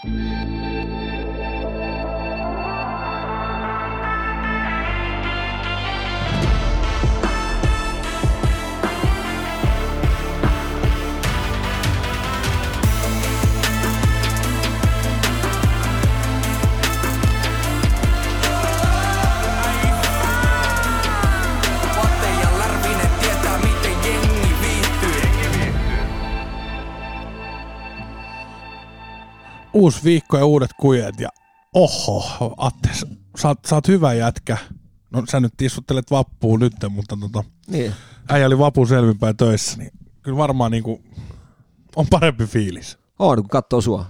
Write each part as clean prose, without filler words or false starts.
Uusi viikko ja uudet kujet ja oho, Atte, sä oot hyvä jätkä. No sä nyt tissuttelet vappuun nyt, mutta niin. Äijä oli vapun selvinpäin töissä, niin kyllä varmaan niinku on parempi fiilis. On, kun katsoo sua.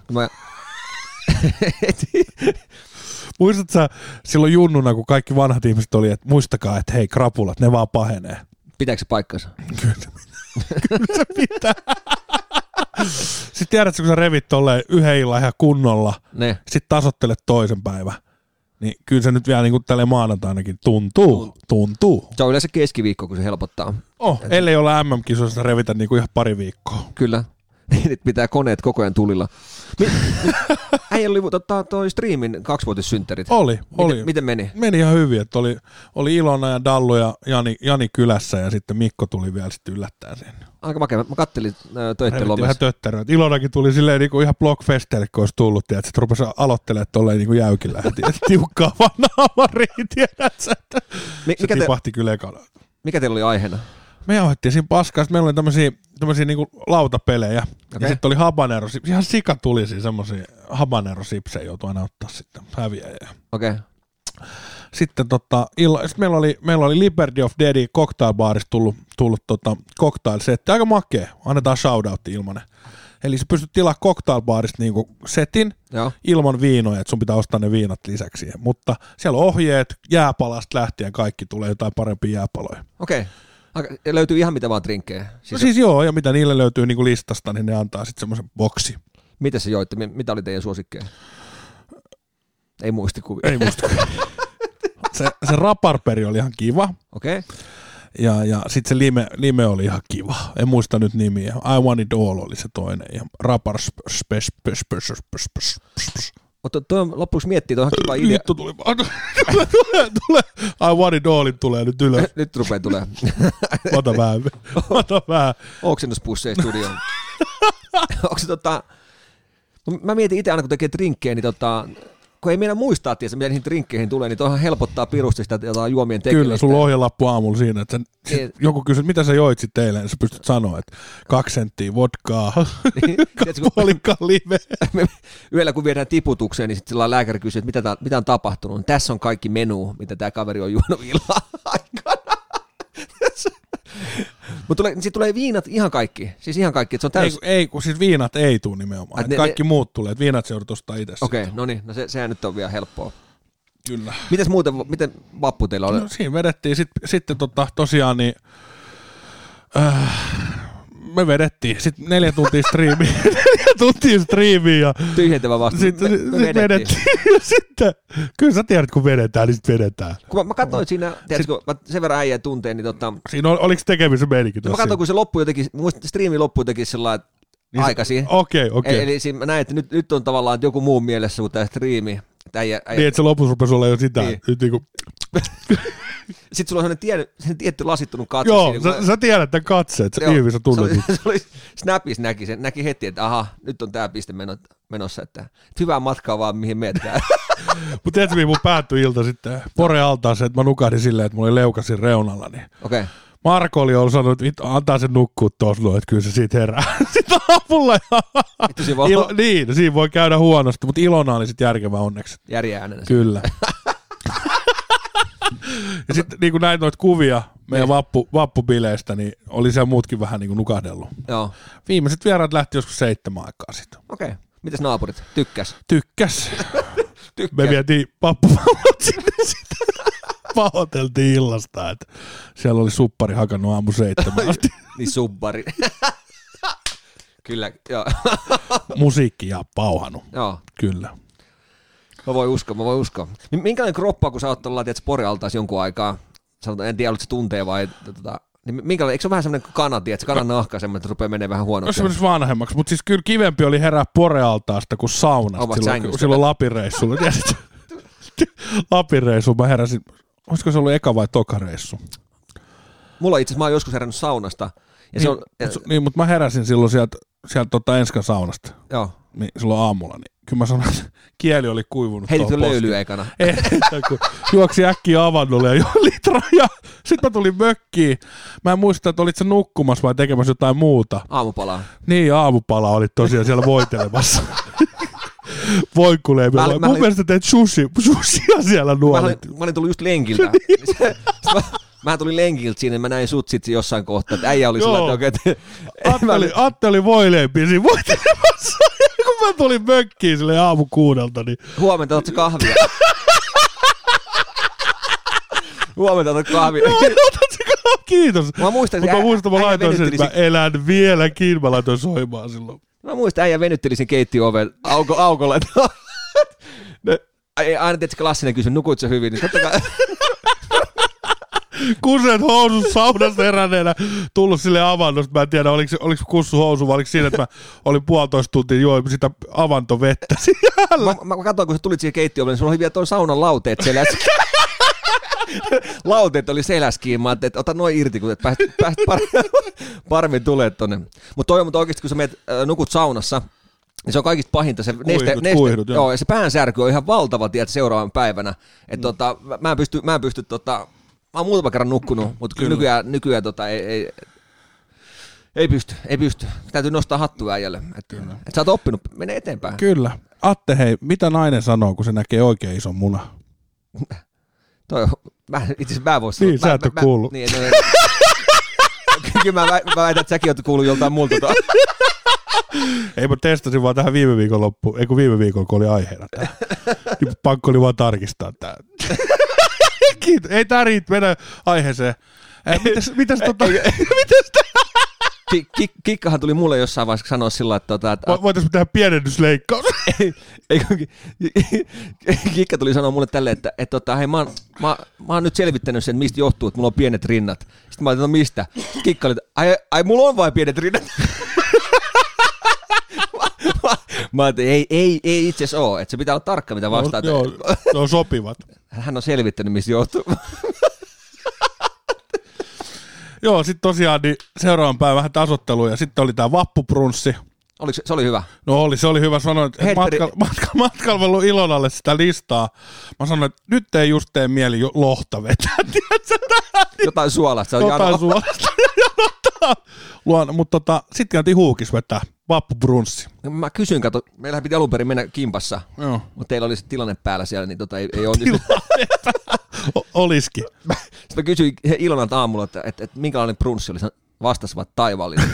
Muistatko sä silloin junnuna, kun kaikki vanhat ihmiset oli, että muistakaa, että hei krapulat, ne vaan pahenee. Pitääkö se paikkansa? Kyllä se pitää. Sitten tiedätkö, kun sä revit tolleen yhden illan ihan kunnolla, sitten tasottelet toisen päivän, niin kyllä se nyt vielä niin kuin tälleen maanantainakin tuntuu. Se on yleensä keskiviikko, kun se helpottaa. Ellei olla MM-kisoissa revitä niin kuin ihan pari viikkoa. Kyllä. Nyt pitää koneet koko ajan tulilla. Äijä oli toi striimin 2-vuotissynttärit. Oli. Miten meni? Meni ihan hyvin, että oli Ilona ja Dallu ja Jani kylässä ja sitten Mikko tuli vielä sitten yllättäen sen. Aika makea. Mä kattelin töitten lomassa. Vähän töttäröä. Ilonakin tuli silleen niin kuin ihan blogfesteille, kun olisi tullut, että sitten rupesi aloittelemaan tolleen niin kuin jäykillä. Tiukkaa vaan naamariin, tiedätkö? Se tipahti kyllä ekana. Mikä teillä oli aiheena? Me jauhettiin siinä paskaa, sitten meillä oli tämmöisiä niinku lautapelejä, ja sitten oli habanero, ihan sika tuli siinä semmoisia habanero-sipsejä, joutui aina ottaa sitten häviäjä. Okei. Sitten sit meillä oli Liberty of Dead cocktailbaarista tullut cocktail-setti, aika makea, annetaan shoutoutti ilmanen. Eli sä pystyt tilaamaan cocktailbaarista niinku setin ilman viinoja, että sun pitää ostaa ne viinat lisäksi, mutta siellä on ohjeet, jääpalasta lähtien kaikki tulee jotain parempia jääpaloja. Okei. Löytyy ihan mitä vaan drinkkejä. Siis joo, ja mitä niille löytyy niinku listasta, niin ne antaa sitten semmoisen boksi. Mitä se joitte? Mitä oli teidän suosikkeja? Ei muistikuvia. Ei muistikuvia. se raparperi oli ihan kiva. Okei. Ja sitten se lime oli ihan kiva. En muista nyt nimiä. I Want It All oli se toinen. Ja rapar mutta toi lopuksi miettii, toi on kiva idea. Liitto tuli. I Want It Allin tulee nyt ylös. Nyt rupeaa tulee. Ota vähän. Oksennuspusseja studioon. Onko se mä mietin itse aina, kun tekee drinkkejä, niin kun ei meidän muistaa, tietysti, mitä niihin drinkkeihin tulee, niin toihan helpottaa pirusti sitä juomien tekemistä. Kyllä, sulla on ohjelappu aamulla siinä, että joku kysyy, mitä sä joit sitten eilen, niin sä pystyt sanoa, että 2 senttiä vodkaa, 2 puolikkaan limeä. Yöllä kun viedään tiputukseen, niin sitten lääkäri kysyy, että mitä on tapahtunut. Tässä on kaikki menu, mitä tämä kaveri on juonut illan aikana. Mutta sitten tulee viinat ihan kaikki. Siis ihan kaikki. Että se on ei, kun siis viinat ei tule nimenomaan. Kaikki muut tulee, että viinat se joudut ostaa itse. Okei, no niin, sehän nyt on vielä helppoa. Kyllä. Miten vappu teillä oli? No, siinä vedettiin sitten tosiaan niin... me vedettiin sitten 4 tuntia striimiä. Ja tyhjentävä vasta. Sitten vedettiin. Sitten, kyllä sä tiedät, kun vedetään, niin sitten vedetään. Kun mä katsoin siinä, tiedätkö, mä sen verran äijää tunteen, niin siinä oliko tekemisen meininki tuossa? Mä katsoin, kun se loppui jotenkin, muistin, striimi loppui jotenkin sellainen niin aikaisin. Okei. Eli siinä mä näin, että nyt on tavallaan että joku muu mielessä kuin tämä striimi. Niin, että se lopussa rupesi olla jo sitä. Niin. Nyt niinku... Sitten sulla on sellainen tietty lasittunut katse. Joo, sä tiedät tämän katseet, sä ihmisä tunnet. Se oli Snapissa näki heti, että aha, nyt on tämä piste menossa, että hyvää matkaa vaan mihin meetään. Mutta tiedätkö, mihin mun päättyi ilta sitten? Pore altaaseen, että mä nukahdin silleen, että mulla oli leukasin reunalla. Niin okei. Marko oli ollut sanonut, että antaa sen nukkua tuossa, että kyllä se siitä herää. Sitten aamulla. Niin, siinä voi käydä huonosti, mutta Ilona oli sitten järkevä onneksi. Järjää äänenä. Kyllä. Ja sitten niin kuin näin noita kuvia meidän vappubileistä, niin oli siellä muutkin vähän niin kuin nukahdellut. Joo. Viimeiset vieraat lähti joskus 7 aikaa sitten. Okei. Mites naapurit? Tykkäs. Me vietiin pappupallot sinne sitä. Pahoiteltiin illasta, että siellä oli suppari hakannut aamu 7 asti. Niin suppari. Kyllä, joo. Musiikki ja pauhannut. Joo. Kyllä. Mä voin uskoa. Minkälainen kroppa, kun sä oot tuolla, tiedät, Pori-altaas jonkun aikaa, sanotaan, en tiedä, oliko se tuntee vai Niin minkälainen, eikö se ole vähän semmoinen kana, tiedätkö, kanan nahka semmoinen, että rupeaa menee vähän huonoksi? Se on vanhemmaksi, mutta siis kyllä kivempi oli herää Porealtaasta kuin saunasta silloin Lapin reissulla. Lapin reissulla mä heräsin, olisiko se ollut eka vai toka reissu? Mulla itse asiassa, mä oon joskus herännyt saunasta. Ja se on, mutta mä heräsin silloin sieltä Enskan saunasta. Joo. Niin, silloin aamulla, niin kyllä mä sanoin, että kieli oli kuivunut. Heititkö löylyä ekana? Ei, kun juoksi äkkiä avannolle ja joi litraa ja sitten mä tulin mökkiin. Mä en muista, että olit sä nukkumassa vai tekemässä jotain muuta. Aamupalaa. Niin, aamupalaa olit tosiaan siellä voitelemassa. Voikkuleipillä. Mun mielestä teet sushia siellä nuolit. Mä olin tullut just lenkiltä. Mä tulin lenkiltä siinä, mä näin sut sitten jossain kohtaa, että äijä oli sillä, että Atte oli voileipiä siinä voitelemassa, kun mä tulin mökkiin sille aamu 6, niin... Huomenta, otatko kahvia? Huomenta, otatko kahvia? Joo, otatko kahvia? Kiitos. Mä muistan, mä laitoin sen, että mä elän vieläkin, mä laitoin soimaan silloin. Mä muistan, äijä venytteli sen keittiöoven aukolle. Aina tietysti klassinen kysymys, nukuit sä hyvin, niin totta kai... Kuset housus saunasta heräneenä tullut sille avannosta. Mä en tiedä, oliko kussu housu vai oliko siinä, että mä olin 1,5 tuntia join sitä avantovettä siellä. Mä katsoin, kun sä tulit siihen keittiöön, niin sulla oli vielä tuon saunan lauteet selässä. Lauteet oli seläskiin. Mä ajattelin, että ota noin irti, kun pääst paremmin tulee tonne. Mutta oikeasti, kun sä menet, nukut saunassa, niin se on kaikista pahinta, se kuihdut, joo, ja se päänsärky on ihan valtava, tiedät, seuraavan päivänä. Että mä en pysty mä oon muutama kerran nukkunut, mutta kyllä nykyään ei pysty. Täytyy nostaa hattua äijälle. Että sä oot oppinut, mene eteenpäin. Kyllä. Atte, hei, mitä nainen sanoo, kun se näkee oikein ison munan? Itse asiassa mä voisin sanoa. Niin, sä et ole kuullut. Kyllä mä väitän, että säkin oot kuullut joltain multa. Ei, mä testasin vaan tähän viime viikolla, kun oli aiheena tää. Niin pakko oli vaan tarkistaa tää. Kiitos. Ei tää riitä, mennä aiheeseen. Mitäs Kikkahan tuli mulle jossain vaiheessa sanoa sillä, että... Voitaisiin tehdä pienennysleikkaus? Kikka tuli sanoa mulle tälleen, että hei, mä oon nyt selvittänyt sen, mistä johtuu, että mulla on pienet rinnat. Sitten mä ajattelin, no mistä? Kikka oli, ai mulla on vain pienet rinnat. Mä ajattelin, ei itse asiassa ole, että se pitää olla tarkka, mitä vastaa. Joo, ne on sopivat. Hän on selvittänyt, mistä johtuu. Joo, sitten tosiaan niin seuraavan päivän vähän tasottelua ja sitten oli tää vappuprunssi. Se oli hyvä? No se oli hyvä. Sanoin, että matkalla ollut Ilonalle sitä listaa. Mä sanoin, että nyt ei just tee mieli lohta vetää. Jotain suolasta. Jotain suolasta. Mutta sitten käytiin Huukis vetää vappuprunssi. No, mä kysyin, kato, meillähän piti alun perin mennä kimpassa, mutta teillä oli se tilanne päällä siellä, niin ei onnistu. Olisikin. Sitten mä kysyin Ilonalta aamulla, että minkälainen brunssi oli, vastasivat taivaallinen.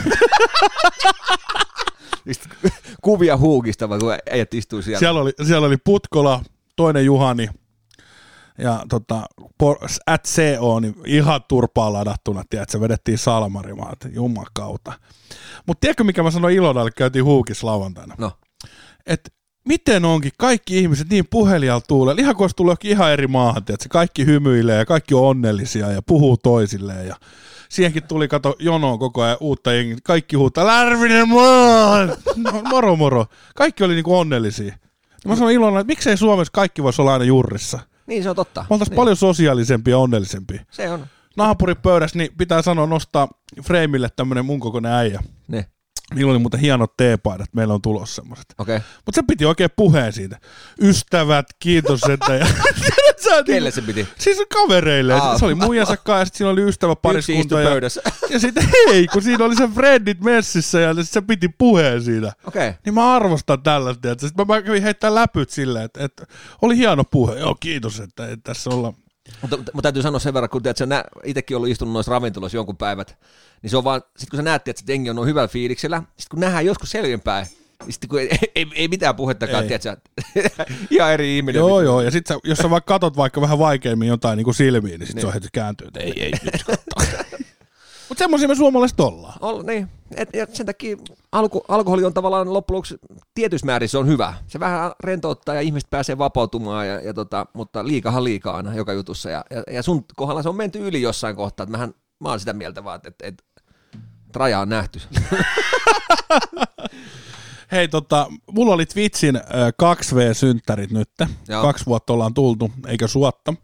Kuvia Huukista, vaan kun äijät istuu siellä. Siellä oli Putkola, toinen Juhani ja @CO, niin ihan turpaa ladattuna, tiedätkö, vedettiin Salmarimaa, jumakauta. Mutta tiedätkö, mikä mä sanoin Ilonalle, käytiin Huukissa lauantaina? No. Että miten onkin kaikki ihmiset niin puhelijalla tuulee, ihan kun olisi tullut jokin ihan eri maahan, tiedätkö, kaikki hymyilee ja kaikki on onnellisia ja puhuu toisilleen ja siihenkin tuli, kato, jonoon koko ajan uutta jengiä, kaikki huutaa, Lärvinen moro. Kaikki oli niinku onnellisia. Ja mä sanoin Ilonalle, että miksei Suomessa kaikki voisi olla aina jurrissa. Niin, se on totta. Me oltaisiin paljon sosiaalisempia ja onnellisempia. Se on. Naapuripöydässä niin pitää sanoa nostaa Freimille tämmönen mun kokoinen äijä. Ne. Niillä oli muuten hienot teepaidat, meillä on tulossa semmoiset. Okay. Mutta se piti oikein puheen siitä. Ystävät, kiitos, että... Kelle se piti? Siis kavereille. Se oli muijansa kanssa ja sitten siinä oli ystäväpariskunta. Yksi pöydässä. Ja sitten hei, kun siinä oli se Friendit messissä ja se piti puheen siinä. Okay. Niin mä arvostan tällaista. Sitten mä kävin heittää läpyt silleen, että oli hieno puhe. Joo, kiitos, että tässä ollaan. Mutta täytyy sanoa sen verran, kun itsekin ollut istunut noissa ravintoloissa jonkun päivät, niin se on vaan, sit kun sä näet, että jengi on hyvällä fiiliksellä, sit kun nähdään joskus selvinpäin, niin sit kun ei mitään puhettakaan, tiedätkö, ihan eri ihminen. Joo, ja sit jos sä vaikka katot vaikka vähän vaikeammin jotain niin kuin silmiin, niin sit se on heti kääntyy, että ei nyt Mutta semmoisia me suomalaiset ollaan. Niin, ja sen takia alkoholi on tavallaan loppujen lopuksi tietyssä määrin se on hyvä. Se vähän rentouttaa ja ihmiset pääsee vapautumaan, mutta liikahan liikaa aina joka jutussa. Ja sun kohdalla se on menty yli jossain kohtaa. Mähän Mä oon sitä mieltä vaan, että raja on nähty. Hei, mulla oli Twitchin 2V-synttärit nyt. Joo. 2 vuotta ollaan tultu, eikä suotta.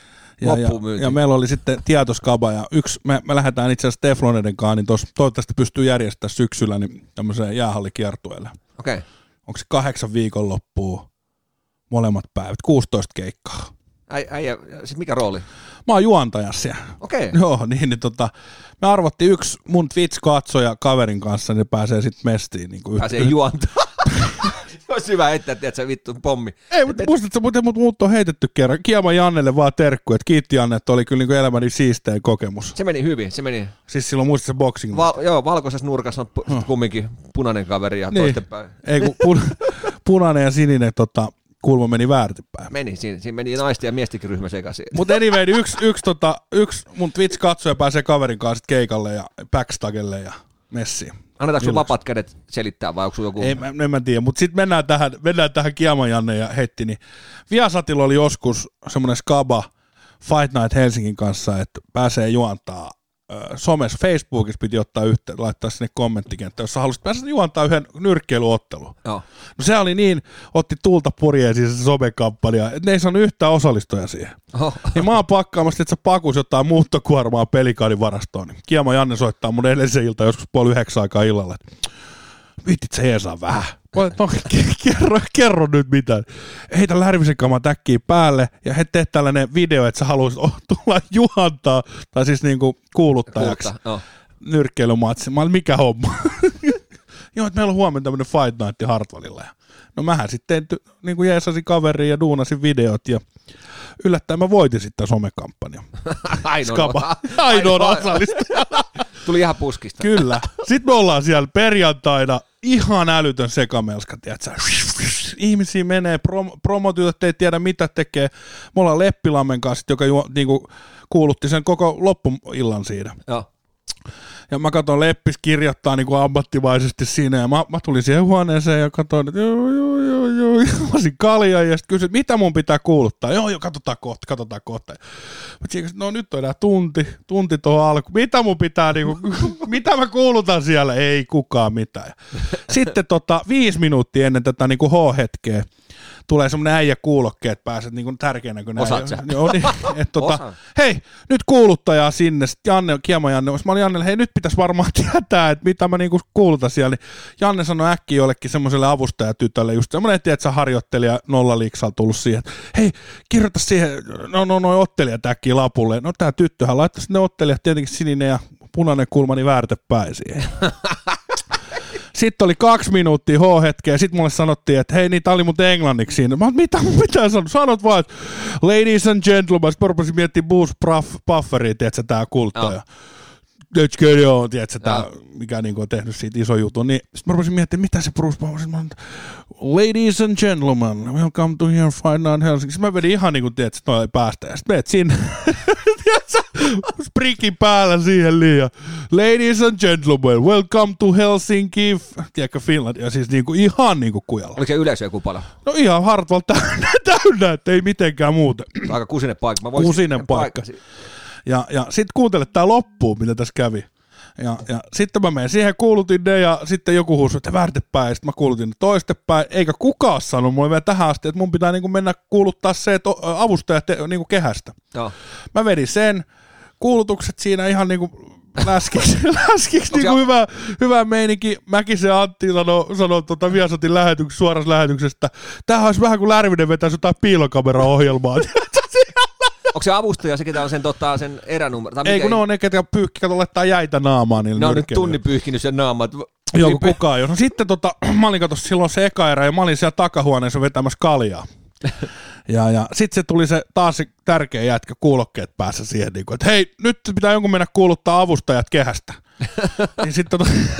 Ja meillä oli sitten tietoskaba, ja me lähdetään itse asiassa Tefloneiden kanssa, niin toivottavasti pystyy järjestämään syksyllä niin tämmöiseen jäähallikiertueelle. Okei. Onko se 8 viikonloppua molemmat päivät, 16 keikkaa. Äijä, siis mikä rooli? Mä oon juontaja siellä. Okei. Joo, niin me arvottiin yksi mun Twitch-katsoja kaverin kanssa, niin pääsee sitten mestiin. Niin pääsee juontamaan. Olisi hyvä heittää, tiedätkö, vittu pommi. Ei, mutta muistatko, mut on heitetty kerran. Kiema Jannelle vaan terkku, että kiitti Janne, että oli kyllä niin elämäni siistein kokemus. Se meni hyvin, se meni. Siis silloin muistatko se boxing? Joo, valkoisessa nurkassa on kumminkin punainen kaveri ja toistenpäin. Ei, kun punainen ja sininen kulma meni väärinpäin. Meni, siinä meni naisten ja miestikin ryhmä sekaisin. Mutta anyway, yksi mun Twitch-katsoja pääsee kaverin kanssa keikalle ja backstagelle ja messiin. Annetaanko sun vapaat kädet selittää vai onko sun joku? Ei, en mä tiedä, mutta sitten mennään tähän Kiaman Janne ja Hetti, niin Viasatilla oli joskus semmoinen skaba Fight Night Helsingin kanssa, että pääsee juontaa somessa, Facebookissa piti ottaa yhteen, laittaa sinne kommenttikenttä, jos sä haluaisit päästä juontaa yhden nyrkkeilyottelun. Joo. No se oli niin, otti tuulta purjeen siis se somekampanja, että ne ei saanut yhtään osallistuja siihen. Niin mä oon pakkaamassa, että sä pakus jotain muuttokuormaa pelikaadin varastoon. Niin Kiema Janne soittaa mun edellisen ilta joskus 8:30 aikaa illalla, että viittit se jeesaa vähän. No, kerro nyt mitään. Heitä Lärvisen kamaa täkkiä päälle ja he teet tällainen video, että sä haluaisit tulla juontaa, tai siis niinku kuuluttajaksi nyrkkeilymatsi. Mä olin, mikä homma? Joo, että meillä on huomenna tämmönen Fight Night Hartwallilla. No mähän sitten niinku jeesasin kaveriin ja duunasin videot ja yllättäen mä voitin sitten somekampanjan. Ainoa osallistuja. Tuli ihan puskista. Kyllä. Sitten me ollaan siellä perjantaina ihan älytön sekamelska, tiedätkö? Ihmisiä menee, promotyöt ei tiedä mitä tekee. Me ollaan Leppilammen kanssa, joka niinku kuulutti sen koko loppuillan siinä. Joo. Ja mä katson Leppis kirjoittaa niinku ammattimaisesti siinä, ja mä tulin siihen huoneeseen ja katsoin, että joo. Mä olisin kaljaa ja sitten kysyin, mitä mun pitää kuuluttaa. Joo, katsotaan kohta. No nyt on enää tunti tuohon alkuun. Mitä mun pitää, niinku, mitä mä kuulutan siellä? Ei kukaan mitään. Sitten 5 minuuttia ennen tätä niinku H-hetkeä tulee semmoinen äijä kuulokkeen, että pääset niinku tärkeänä kuin osaat sä? Joo, niin, hei, nyt kuuluttajaa sinne. Sitten Kiema Janne, mä olin Jannelle, hei nyt pitäisi varmaan tietää, että mitä mä niinku kuulutan siellä. Niin Janne sanoi äkkiä jollekin semmoiselle avustajatytölle, just semmoinen, tiedätkö, harjoittelija 0 liiksalla tullut siihen, että hei, kirjoita siihen, noi ottelijat äkkiä lapulle. No tää tyttöhän laittaa sinne ottelijat, tietenkin sininen ja punainen kulma, niin väärtepäin siihen. Sitten oli 2 minuuttia H-hetkeä, ja sitten mulle sanottiin, että hei, niin tää oli muuten englanniksi siinä. Mä oon, mitä mun pitää sanoa? Sanot vaan, että ladies and gentlemen. Sitten mä rupesin miettimään Bruce Bufferia, tiedätkö, tää kulttaja. Let's get on, tiedätkö, tää, mikä niinku on tehnyt siitä iso jutun. Niin sitten mä rupesin miettimään, mitä se Bruce Buffer. Ladies and gentlemen, welcome to here Fight Night Helsinki. Sitten mä vedin ihan niinku, tiedätkö, että ei päästä. Ja sitten menet sinne. Sprikin päällä siihen liian. Ladies and gentlemen, welcome to Helsinki. Tiedätkö, Finland. Ja siis niinku ihan niinku kujalla. Oliko se yleisö joku paljon? No ihan Hartwall täynnä, että ei mitenkään muuta. Aika kusinen paikka. Kusinen paikka. Ja sitten kuuntele tää loppuun, mitä tässä kävi. Ja sitten mä menen siihen, kuulutin ne ja sitten joku huusi, että väärtepäin. Ja sitten mä kuulutin ne toistepäin. Eikä kukaan sanonut mulle vielä tähän asti, että mun pitää niinku mennä kuuluttaa se, että avustajat niinku kehästä. Joo. Mä vedin sen. Kuulutukset siinä ihan niinku läskiksi niinku hyvä meininki. Mäkisen Antti sanoi Viasatin suorassa lähetyksestä. Tämähän olisi vähän kuin Lärvinen vetäisi jotain piilokameraohjelmaa. Onko se avustaja se, ketä on sen eränumero? Ei, kun ne on ne, ketkä laittaa jäitä naamaan. Ne on nyt tunnin pyyhkinyt sen naamaan. Joo, kukaan jos. No sitten mä olin katsossa silloin se eka erä ja mä olin siellä takahuoneessa vetämässä kaljaa. Ja sitten se tuli se taas se tärkeä jätkä kuulokkeet päässä siihen, niin kuin, että hei, nyt pitää jonkun mennä kuuluttaa avustajat kehästä. Niin sitten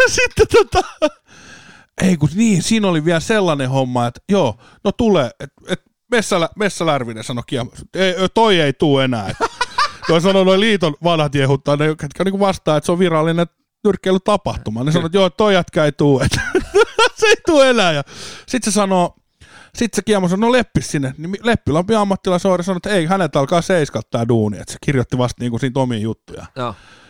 ei kun niin, siinä oli vielä sellainen homma, että joo, no tulee, että Vessa Lärvinen sanoi toi ei tuu enää. Toi sanoi noin liiton vanhat jehuttaa, ne ketkä niin vastaa, että se on virallinen nyrkkeilytapahtuma. Ne sanoi, että joo, toi jätkä ei tuu, että se ei tuu enää. Ja sitten se sanoo, sitten se Kiemo sanoi, no Leppis sinne. Niin Leppilampi ammattilaisohjaaja sanoi, että ei, häneltä alkaa seiskalta tää duuni. Että se kirjoitti vasta niinku siitä omia juttuja. Joo.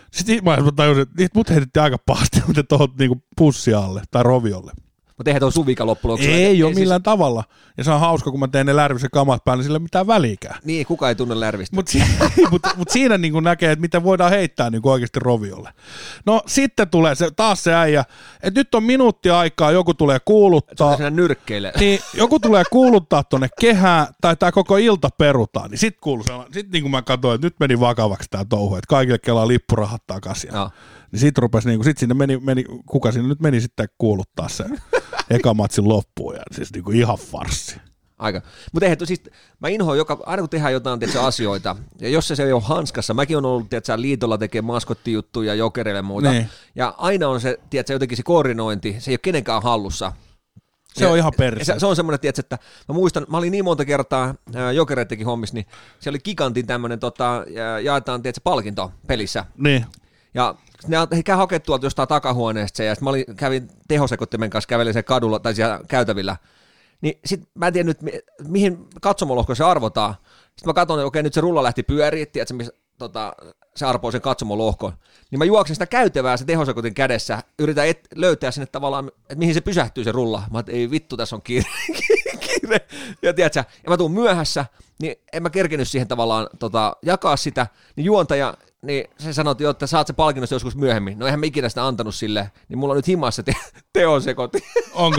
Sitten mä tajusin, että niitä mut heitettiin aika pahasti, mutta tuohon niinku pussia-alle tai roviolle. Mutta eihän tuo suvika loppujen lopuksi. Ei ole millään tavalla. Ja se on hauska, kun mä teen ne Lärvisen kamat päälle, niin sillä ei ole mitään väliikään. Niin, kukaan ei tunne Lärvistä. Mutta siinä niin näkee, että miten voidaan heittää niin oikeasti roviolle. No sitten tulee taas se äijä, että nyt on minuutti aikaa, joku tulee kuuluttaa. Se nyrkkeille. Niin, joku tulee kuuluttaa tuonne kehään, tai tämä koko ilta perutaan. Niin sitten kuuluu sellainen, sitten niin kuin mä katsoin, että nyt meni vakavaksi tämä touhu, että kaikille kelaa lippurahat takaisin. No. Niin sitten rupesi, niin sitten sinne meni, kuka sinne nyt meni sitten kuuluttaa se eka matsin loppuun, ja siis niin kuin ihan farssi. Aika. Mutta eihän siis, mä inhoan aina kun tehdään jotain asioita, ja jos se ei ole hanskassa, mäkin on ollut liitolla tekee maskottijuttuja Jokereille ja muuta, niin. Ja aina on se, jotenkin se koordinointi, se ei ole kenenkään hallussa. Se on ihan perse. Se on semmoinen, että mä muistan, mä olin niin monta kertaa Jokereittekin hommissa, niin se oli gigantin tämmöinen, jaetaan palkinto pelissä. Niin. Ja he käy hakemaan tuolta jostain takahuoneesta ja sitten mä kävin tehosekottimen kanssa kävelin sen kadulla tai siellä käytävillä. Niin sit mä en tiedä nyt, mihin katsomolohko se arvotaan. Sitten mä katson, että okei, nyt se rulla lähti pyöriin, tiedätkö, missä se arpoo sen katsomolohkon. Niin mä juoksin sitä käytävää se tehosekotin kädessä, yritän löytää sinne tavallaan, että mihin se pysähtyy se rulla. Mä että ei vittu, tässä on kiire. Ja tiedätkö, ja mä tuun myöhässä, niin en mä kerkenyt siihen tavallaan jakaa sitä, niin juontaja, niin se sanoi, että saat se palkinnosta joskus myöhemmin. No eihän mä ikinä sitä antanut silleen, niin mulla on nyt himassa tehosekotin. Onko?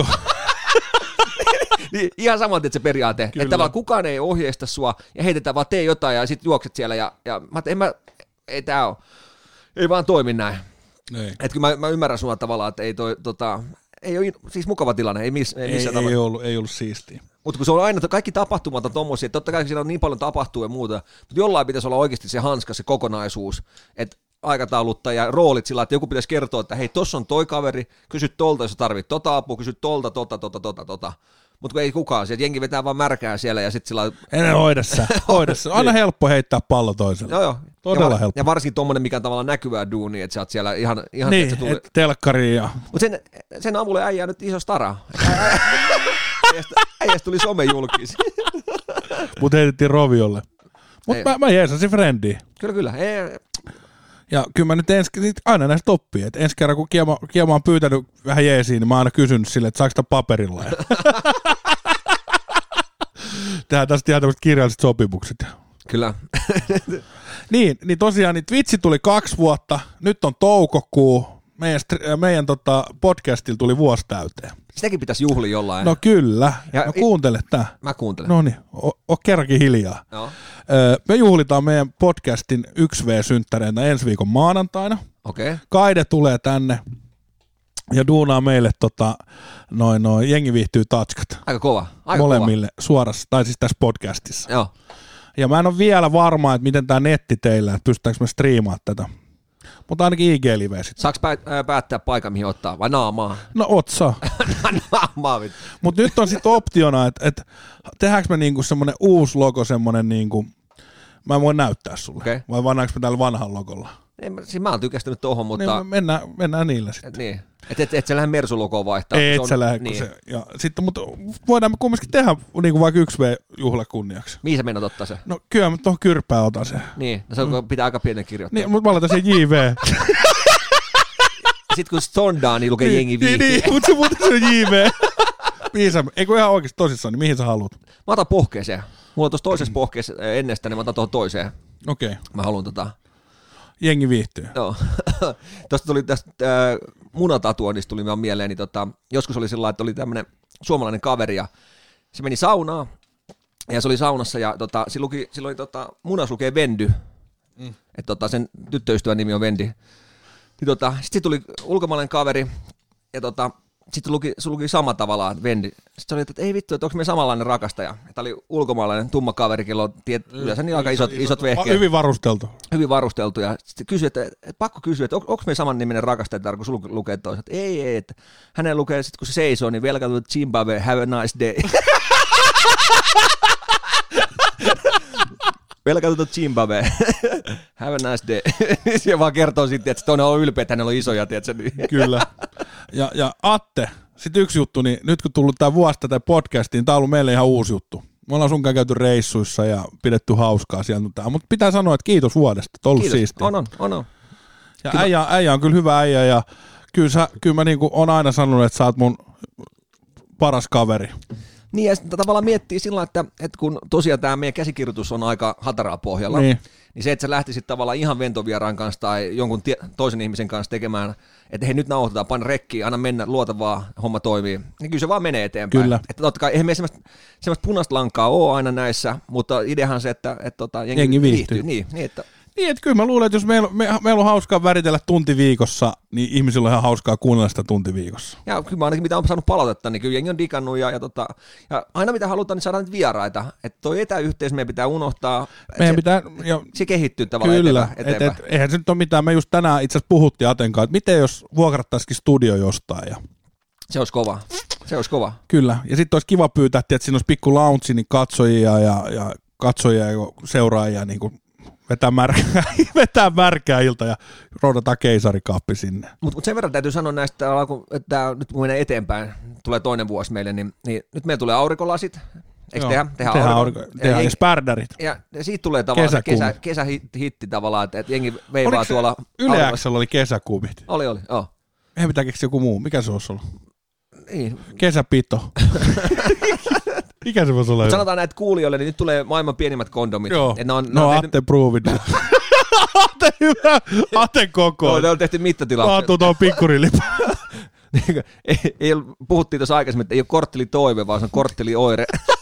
Niin, ihan saman se periaate, kyllä. Että tavallaan kukaan ei ohjeista sua ja heitetään vaan tee jotain ja sit juokset siellä ja mä ei tää oo, ei vaan toimi näin. Että kyllä mä ymmärrän sua tavallaan, että ei ei ole siis mukava tilanne, ei missään tavalla. Ei ollut siistiä. Mutta kun se on aina, kaikki tapahtumat on tommosia, että totta kai siellä on niin paljon tapahtuu ja muuta, mutta jollain pitäisi olla oikeasti se hanska, se kokonaisuus, että aikatauluttaa ja roolit sillä, että joku pitäisi kertoa, että hei, tossa on toi kaveri, kysy tolta, jos tarvit apua, kysy tolta. Mutta kun ei kukaan, sieltä jengi vetää vaan märkää siellä ja sitten sillä en hoida se. Aina helppo heittää pallo toiselle. Joo. Todella helppo. Ja varsinkin tommonen, mikä on tavallaan näkyvää duunia, että sä oot siellä ihan niin, että tuli telkkariin ja mutta sen avulla äijää nyt iso stara. Äijästä tuli somejulkis. Mut heitettiin roviolle. Mutta mä jeesasin friendiin. Kyllä. Ja kyllä mä nyt aina näistä oppii, että ensi kerran kun Kiema on pyytänyt vähän jeesiin, niin mä oon aina kysynyt silleen, että saako sitä paperilla. Tehdään tästä ihan tämmöiset kirjalliset sopimukset. Kyllä. niin tosiaan, niin Twitchi tuli 2 vuotta, nyt on toukokuu, meidän podcastilla tuli vuosi täyteen. Sitäkin pitäisi juhlia jollain. No kyllä, kuuntele tää. Mä kuuntelen. No niin, oo kerrankin hiljaa. No. Me juhlitaan meidän podcastin 1V-synttäreitä ensi viikon maanantaina. Okay. Kaide tulee tänne ja duunaa meille jengi viihtyy tatskat. Aika kova. Molemmille suorassa, tai siis tässä podcastissa. Joo. Ja mä en ole vielä varma, että miten tää netti teillä, että pystytäänkö me striimaamaan tätä. Mutta ainakin IG-live sitten. Saanko päättää paikan, mihin ottaa, vai naamaa? No otsaa. Naamaa. Mutta nyt on sitten optiona, että tehdäänkö me niinku semmoinen uusi logo, semmoinen niinku, mä en voi näyttää sulle, okay. Vai vannaanko me tällä vanhalla logolla? Mä oon tykästynyt tohon, mutta niin, mennään niillä sitten. Niin. Et sä lähde Mersu-logoa vaihtaa. Et sä lähde, niin. Se, ja sitten, mutta voidaan me kumminkin tehdä niinku vaikka 1V-juhla kunniaksi. Mihin sä mennät ottaa se? No kyllä mä tuohon kyrpään otan se. Niin, no se pitää aika pienen kirjoittaa. Niin, mutta mä laitan sen JV. Sitten kun Stondaan, niin lukee jengi viihtyy. Niin, mutta se on JV. Piisa, eikö ihan oikeasti tosissaan, niin mihin sä haluat? Mä otan pohkeeseen. Mulla on tuossa toisessa pohkeessa ennestä, niin mä otan tuohon toiseen. Okei. Mä haluan jengi viihtyy. Joo. Tuosta tuli tästä munatatuoinnista tuli vaan mieleen, niin joskus oli sillä että oli tämmöinen suomalainen kaveri ja se meni saunaan ja se oli saunassa ja silloin munas lukee Vendy, että sen tyttöystävän nimi on Vendi. Niin sitten tuli ulkomaalainen kaveri ja sitten se luki sama tavallaan Vendi. Sitten se oli, että ei vittu, että onko me samanlainen rakastaja. Tämä oli ulkomaalainen tumma kaveri, kello on yleensä niin aika isot vehkeet. Hyvin varusteltu. Hyvin varusteltu. Ja sitten kysyi, että pakko kysyä, että onko me saman niminen rakastaja, kun sulla lukee toiset. Ei, että hänen lukee sitten, kun se seisoo, niin welcome to Zimbabwe, have a nice day. Welcome to Zimbabwe, have a nice day. Se vaan kertoo sitten, että toinen on ylpeä, että hänellä on isoja, tiedätkö? Kyllä. Ja Atte, sitten yksi juttu, niin nyt kun tullut tämä vuosi tätä podcastiin, tämä on ollut meille ihan uusi juttu. Me ollaan sunkaan käyty reissuissa ja pidetty hauskaa sieltä, mutta pitää sanoa, että kiitos vuodesta, että on ollut siistiä. On. Ja äijä on kyllä hyvä äijä ja kyllä mä niinku on aina sanonut, että sä oot mun paras kaveri. Niin ja sitten tavallaan miettii sillä, että kun tosiaan tämä meidän käsikirjoitus on aika hataraa pohjalla, niin se, että sä lähtisit tavallaan ihan ventovieraan kanssa tai jonkun toisen ihmisen kanssa tekemään, että hei nyt nauhoitetaan, panna rekkiä, anna mennä, luota vaan, homma toimii, niin kyllä se vaan menee eteenpäin. Kyllä. Että totta kai eihän me semmoista punaista lankaa ole aina näissä, mutta ideahan se, että jengi viihtyy. Niin, että kyllä mä luulen, että jos meillä on hauskaa väritellä tunti viikossa, niin ihmisillä on ihan hauskaa kuunnella sitä tunti viikossa. Ja kyllä mä ainakin mitä on saanut palautetta, niin kyllä jengi on digannut ja aina mitä halutaan, niin saadaan nyt vieraita. Että toi etäyhteys meidän pitää unohtaa. Se kehittyy tavallaan eteenpäin. Eihän se nyt ole mitään. Me just tänään itse asiassa puhuttiin Atenkaan, että miten jos vuokrattaisikin studio jostain. Se olisi kova. Kyllä. Ja sitten olisi kiva pyytää, että siinä olisi pikku lounge, niin katsojia ja seuraajia niin kuin vetää märkää ilta ja roudataan keisarikaappi sinne. Mutta sen verran täytyy sanoa näistä, että nyt kun mennään eteenpäin, tulee toinen vuosi meille, niin nyt meille tulee aurinkolasit. Eikö tehdään ja spärdärit. Ja siitä tulee tavallaan kesähitti tavallaan, että jengi veivaa tuolla. Yle X:llä oli kesäkuumit. Oli, joo. Eihän pitää keksiä joku muu. Mikä se olisi ollut? Niin. Kesäpito. Mikä se voisi olla? Mut sanotaan näitä kuulijoille, niin nyt tulee maailman pienimmät kondomit. Joo, Atte Provin. Atte hyvä, Atte koko. Ne on tehty mittatilauksia. Laatu tuon pikkurilipa. Puhuttiin tuossa aikaisemmin, että ei ole korttelitoive, vaan se on korttelioire.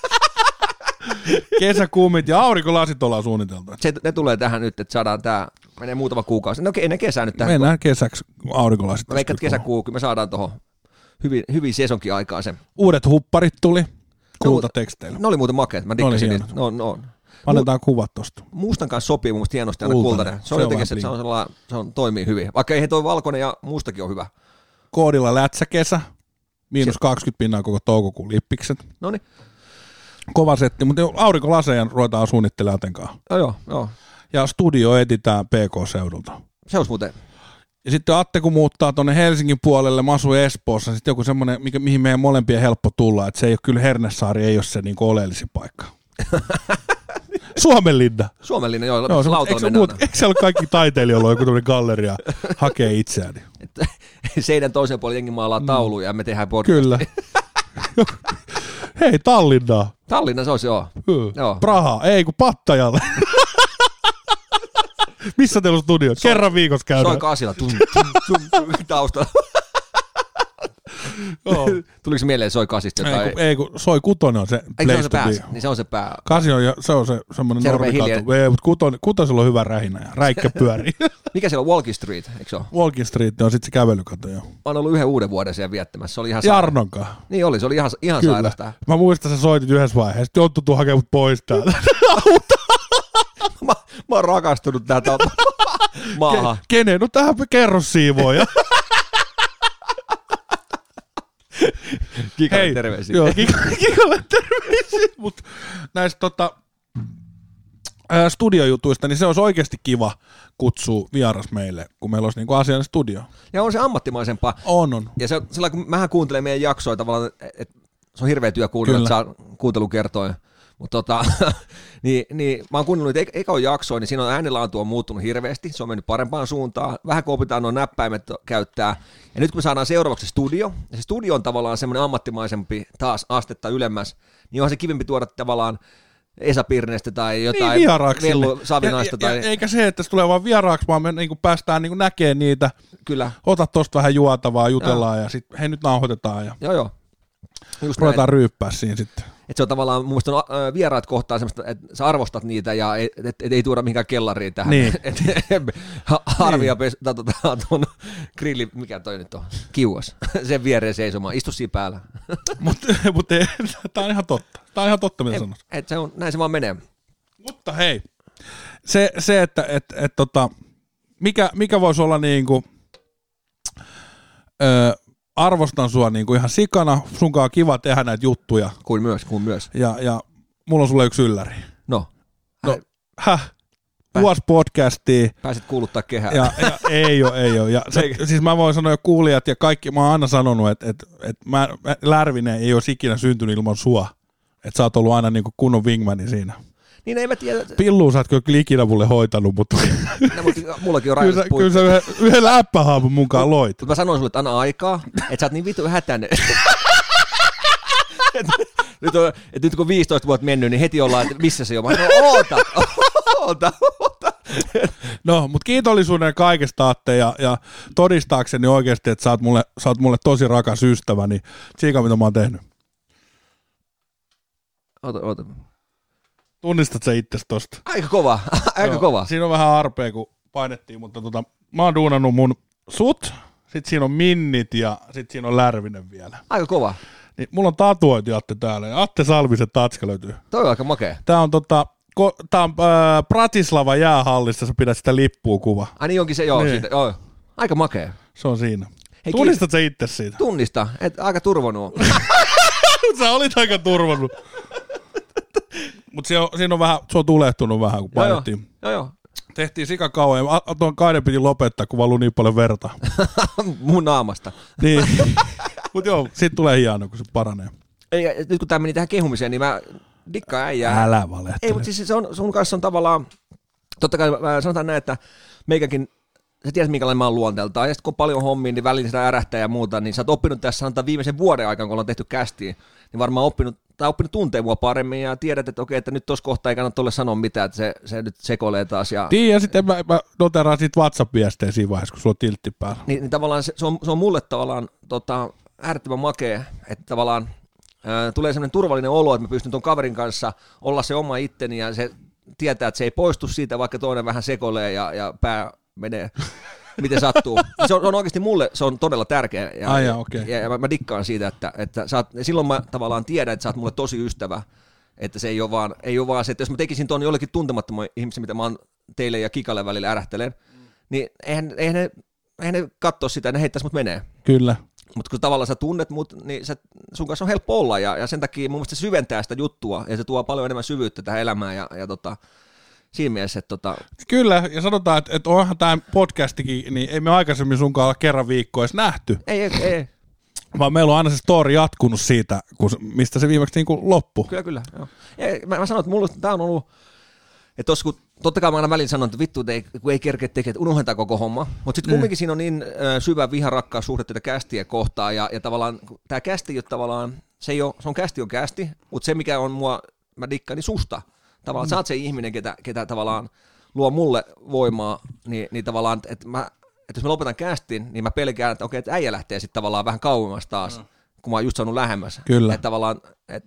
Kesäkuumit ja aurinkolasit ollaan suunniteltu. Ne tulee tähän nyt, että saadaan tää, menee muutama kuukausi. No ennen kesää nyt tähän. Mennään kesäksi aurinkolasit. Mä veikkaan, että kesäkuu, me saadaan tuohon hyvin sesonkin aikaan sen. Uudet hupparit tuli kultateksteillä. Ne oli muuten makeat, mä dikkasin niitä. No. Annetaan kuvat tosta. Mustan kanssa sopii mun mielestä hienosti aina kultainen. Se on jotenkin, että se toimii hyvin. Vaikka eihän toi valkoinen ja mustakin on hyvä. Koodilla lätsäkesä, -20% koko toukokuun lippikset. Noniin. Kova setti, mutta aurinkolaseja ruvetaan suunnittelemaan Atenkaan. Joo. Ja studio etitään PK-seudulta. Se olisi muuten. Ja sitten Atte, kun muuttaa tuonne Helsingin puolelle, mä asun Espoossa, sitten joku semmoinen, mihin meidän molempien helppo tulla, että se ei ole kyllä Hernesaari, ei ole se niin oleellisin paikka. Suomenlinna, joo. Eikö se ole kaikki taiteilijoilla joku tämmöinen galleria hakee itseään? Seinän toisen puolen jengi maalaa tauluja ja me tehdään podcastia. Kyllä. Hei, Tallinnaa. Tallinna se olisi, joo. Praha, ei kun Pattajalle. Missä teillä on studio? Kerran viikossa käydään. Soi kasilla, taustalla. Tuliko se mieleen Soi kasista? Ei kun Soi kutonen on se place to be. Niin se on se pää. Kasi on se semmoinen normikatu. Mutta kutosella on hyvä rähinä ja räikkä pyörii. Mikä siellä on Walking Street, eikö se ole? Walking Street on sitten se kävelykatu, joo. Mä oon ollut yhden uuden vuoden siellä viettämässä. Se oli ihan Jarnonkaan. Niin oli, se oli ihan sairasta. Mä muistan, sä soitit yhdessä vaiheessa. Jouttu tuu hakemaan mut pois täältä. Mä oon rakastunut tähän maahan. Kenen? No tähän kerrossiivooja. Kikalle terveisiä. Joo, Kikalle terveisiä. Mutta näistä studiojutuista, niin se olisi oikeasti kiva kutsua vieras meille, kun meillä olisi niinku asiallinen studio. Ja on se ammattimaisempaa. On. Ja se sillä kun mähän kuuntelen meidän jaksoja tavallaan, että se on hirveä työ kuunnella, että saa kuuntelukertoja. Mutta niin mä oon kuunnellut ekan jaksoa, niin siinä on äänenlaatu on muuttunut hirveästi, se on mennyt parempaan suuntaan, vähän kun opitaan nuo näppäimet käyttää, ja nyt kun me saadaan seuraavaksi studio, ja se studio on tavallaan semmoinen ammattimaisempi taas astetta ylemmäs, niin on se kivempi tuoda tavallaan Esa Pirnestä tai jotain Vellu Savinaista. Eikä se, että se tulee vaan vieraaksi, vaan me niinku päästään niinku näkemään niitä, kyllä. Ota tosta vähän juotavaa, jutellaan ja sitten hei nyt nauhoitetaan ja joo. ruvetaan ryyppää siinä sitten. Että se on tavallaan, mun mielestä vieraat kohtaa semmoista, että sä arvostat niitä ja et ei tuoda mihinkään kellariin tähän. Niin. Harvia tuon grilli, mikä toi nyt on, kiuas, sen viereen seisomaan, istu siinä päällä. Mutta tää on ihan totta. Tää on ihan totta, mitä sanot. Näin se vaan menee. Mutta hei, se että mikä voisi olla niinku, arvostan sua niinku ihan sikana, sunkaan on kiva tehdä näitä juttuja. Kuin myös. Ja mulla on sulle yksi ylläri. No. Vuosi podcastia. Pääsit kuuluttaa kehää. Ja ei oo. Ja siis mä voin sanoa jo kuulijat ja kaikki, mä oon aina sanonut, että Lärvinen ei ole ikinä syntynyt ilman sua. Että sä oot ollut aina niinku kunnon wingmani siinä. Niin en mä tiedä. Pillua sä et kyllä ikinä mulle hoitanut, mutta No, mutta mullakin on kyllä rajoituspuitteet. sä yhden läppähaavun mukaan loit. Mutta mä sanoin sulle, että anna aikaa, että sä oot niin vitu hätäinen. Nyt kun 15 vuotta mennyt, niin heti ollaan, että missä se on. Mä sanoin, oota. No, mutta kiitollisuuden kaikesta aatte ja todistaakseni oikeasti, että sä oot mulle tosi rakas ystävä, niin siinä mitä mä oon tehnyt. Oota. Tunnistat sä itses tosta? Aika kova. Siinä on vähän arpea, kun painettiin, mutta mä oon duunannut mun sut, sit siinä on minnit ja sit siinä on Lärvinen vielä. Aika kova. Niin mulla on tatuointi Atte täällä ja Atte Salmisen tatska löytyy. Toi on aika makea. Tää on Bratislava jäähallissa, sä pidät sitä lippua kuva. Ai niin onkin se, joo. Niin. Siitä, joo. Aika makea. Se on siinä. Hei, Tunnistat sä itse siitä? Tunnista, että aika turvonnut. Sä olit aika turvannut. Mutta siinä on vähän, se on tulehtunut vähän, kun painettiin. Joo. Tehtiin sika kauan ja tuon kaiden piti lopettaa, kun valui niin paljon verta. Mun naamasta. Niin. Mut joo, sit tulee hienoa, kun se paranee. Nyt kun tää meni tähän kehumiseen, niin mä dikkaan äijää. Älä valehtele. Ei, mutta siis se on, sun kanssa on tavallaan, totta kai sanotaan näin, että meikäkin, sä tiedät minkälainen mä oon luonteeltaan, ja sitten kun on paljon hommia, niin välillä sitä ärähtää ja muuta, niin sä oot oppinut tässä sanotaan viimeisen vuoden aikana, kun ollaan tehty kästiä, niin varmaan oppinut tuntee mua paremmin ja tiedät, että okei, että nyt tuossa kohtaa ei kannata tolle sanoa mitään, että se nyt sekoilee taas. Ja sitten mä noteraan siitä WhatsApp-viestejä siinä vaiheessa, kun sulla on tiltti päällä. Niin tavallaan se on mulle tavallaan äärettömän makea, että tavallaan tulee sellainen turvallinen olo, että mä pystyn ton kaverin kanssa olla se oma itteni ja se tietää, että se ei poistu siitä, vaikka toinen vähän sekoilee ja pää menee, miten sattuu. Se on oikeasti mulle, se on todella tärkeä. Ja mä dikkaan siitä, että sä oot, silloin mä tavallaan tiedän, että sä oot mulle tosi ystävä, että se ei ole vaan se, että jos mä tekisin ton jollekin tuntemattoman ihmisen, mitä mä oon teille ja Kikalle välillä ärähtelen, niin eihän ne kattoo sitä, ne heittäisi mut menee. Kyllä. Mutta kun tavallaan sä tunnet mut, niin sun kanssa on helppo olla ja sen takia mun mielestä se syventää sitä juttua ja se tuo paljon enemmän syvyyttä tähän elämään ja siinä mielessä, että Kyllä, ja sanotaan, että onhan tämä podcastikin, niin ei me aikaisemmin sunkaan olla kerran viikkoa edes nähty. Ei. Vaan meillä on aina se story jatkunut siitä, mistä se viimeksi niin kuin loppui. Kyllä. Joo. Mä sanon, että mulla tää on ollut, että totta kai mä aina välillä sanon, että vittu, kun ei kerkeä tekemään, että unohdetaan koko homma. Mutta sitten kumminkin siinä on niin syvä viharakkaus suhde tätä kästiä kohtaan, ja tavallaan tämä kästi ei ole tavallaan, se on kästi, mutta se mikä on mä dikkaan, niin susta. Tavallaan sä oot se ihminen, ketä tavallaan luo mulle voimaa, niin tavallaan, että jos mä lopetan kästin, niin mä pelkään, että okei, että äijä lähtee sitten tavallaan vähän kauemmas taas, kun mä oon just saanut lähemmäs. Kyllä. Että tavallaan,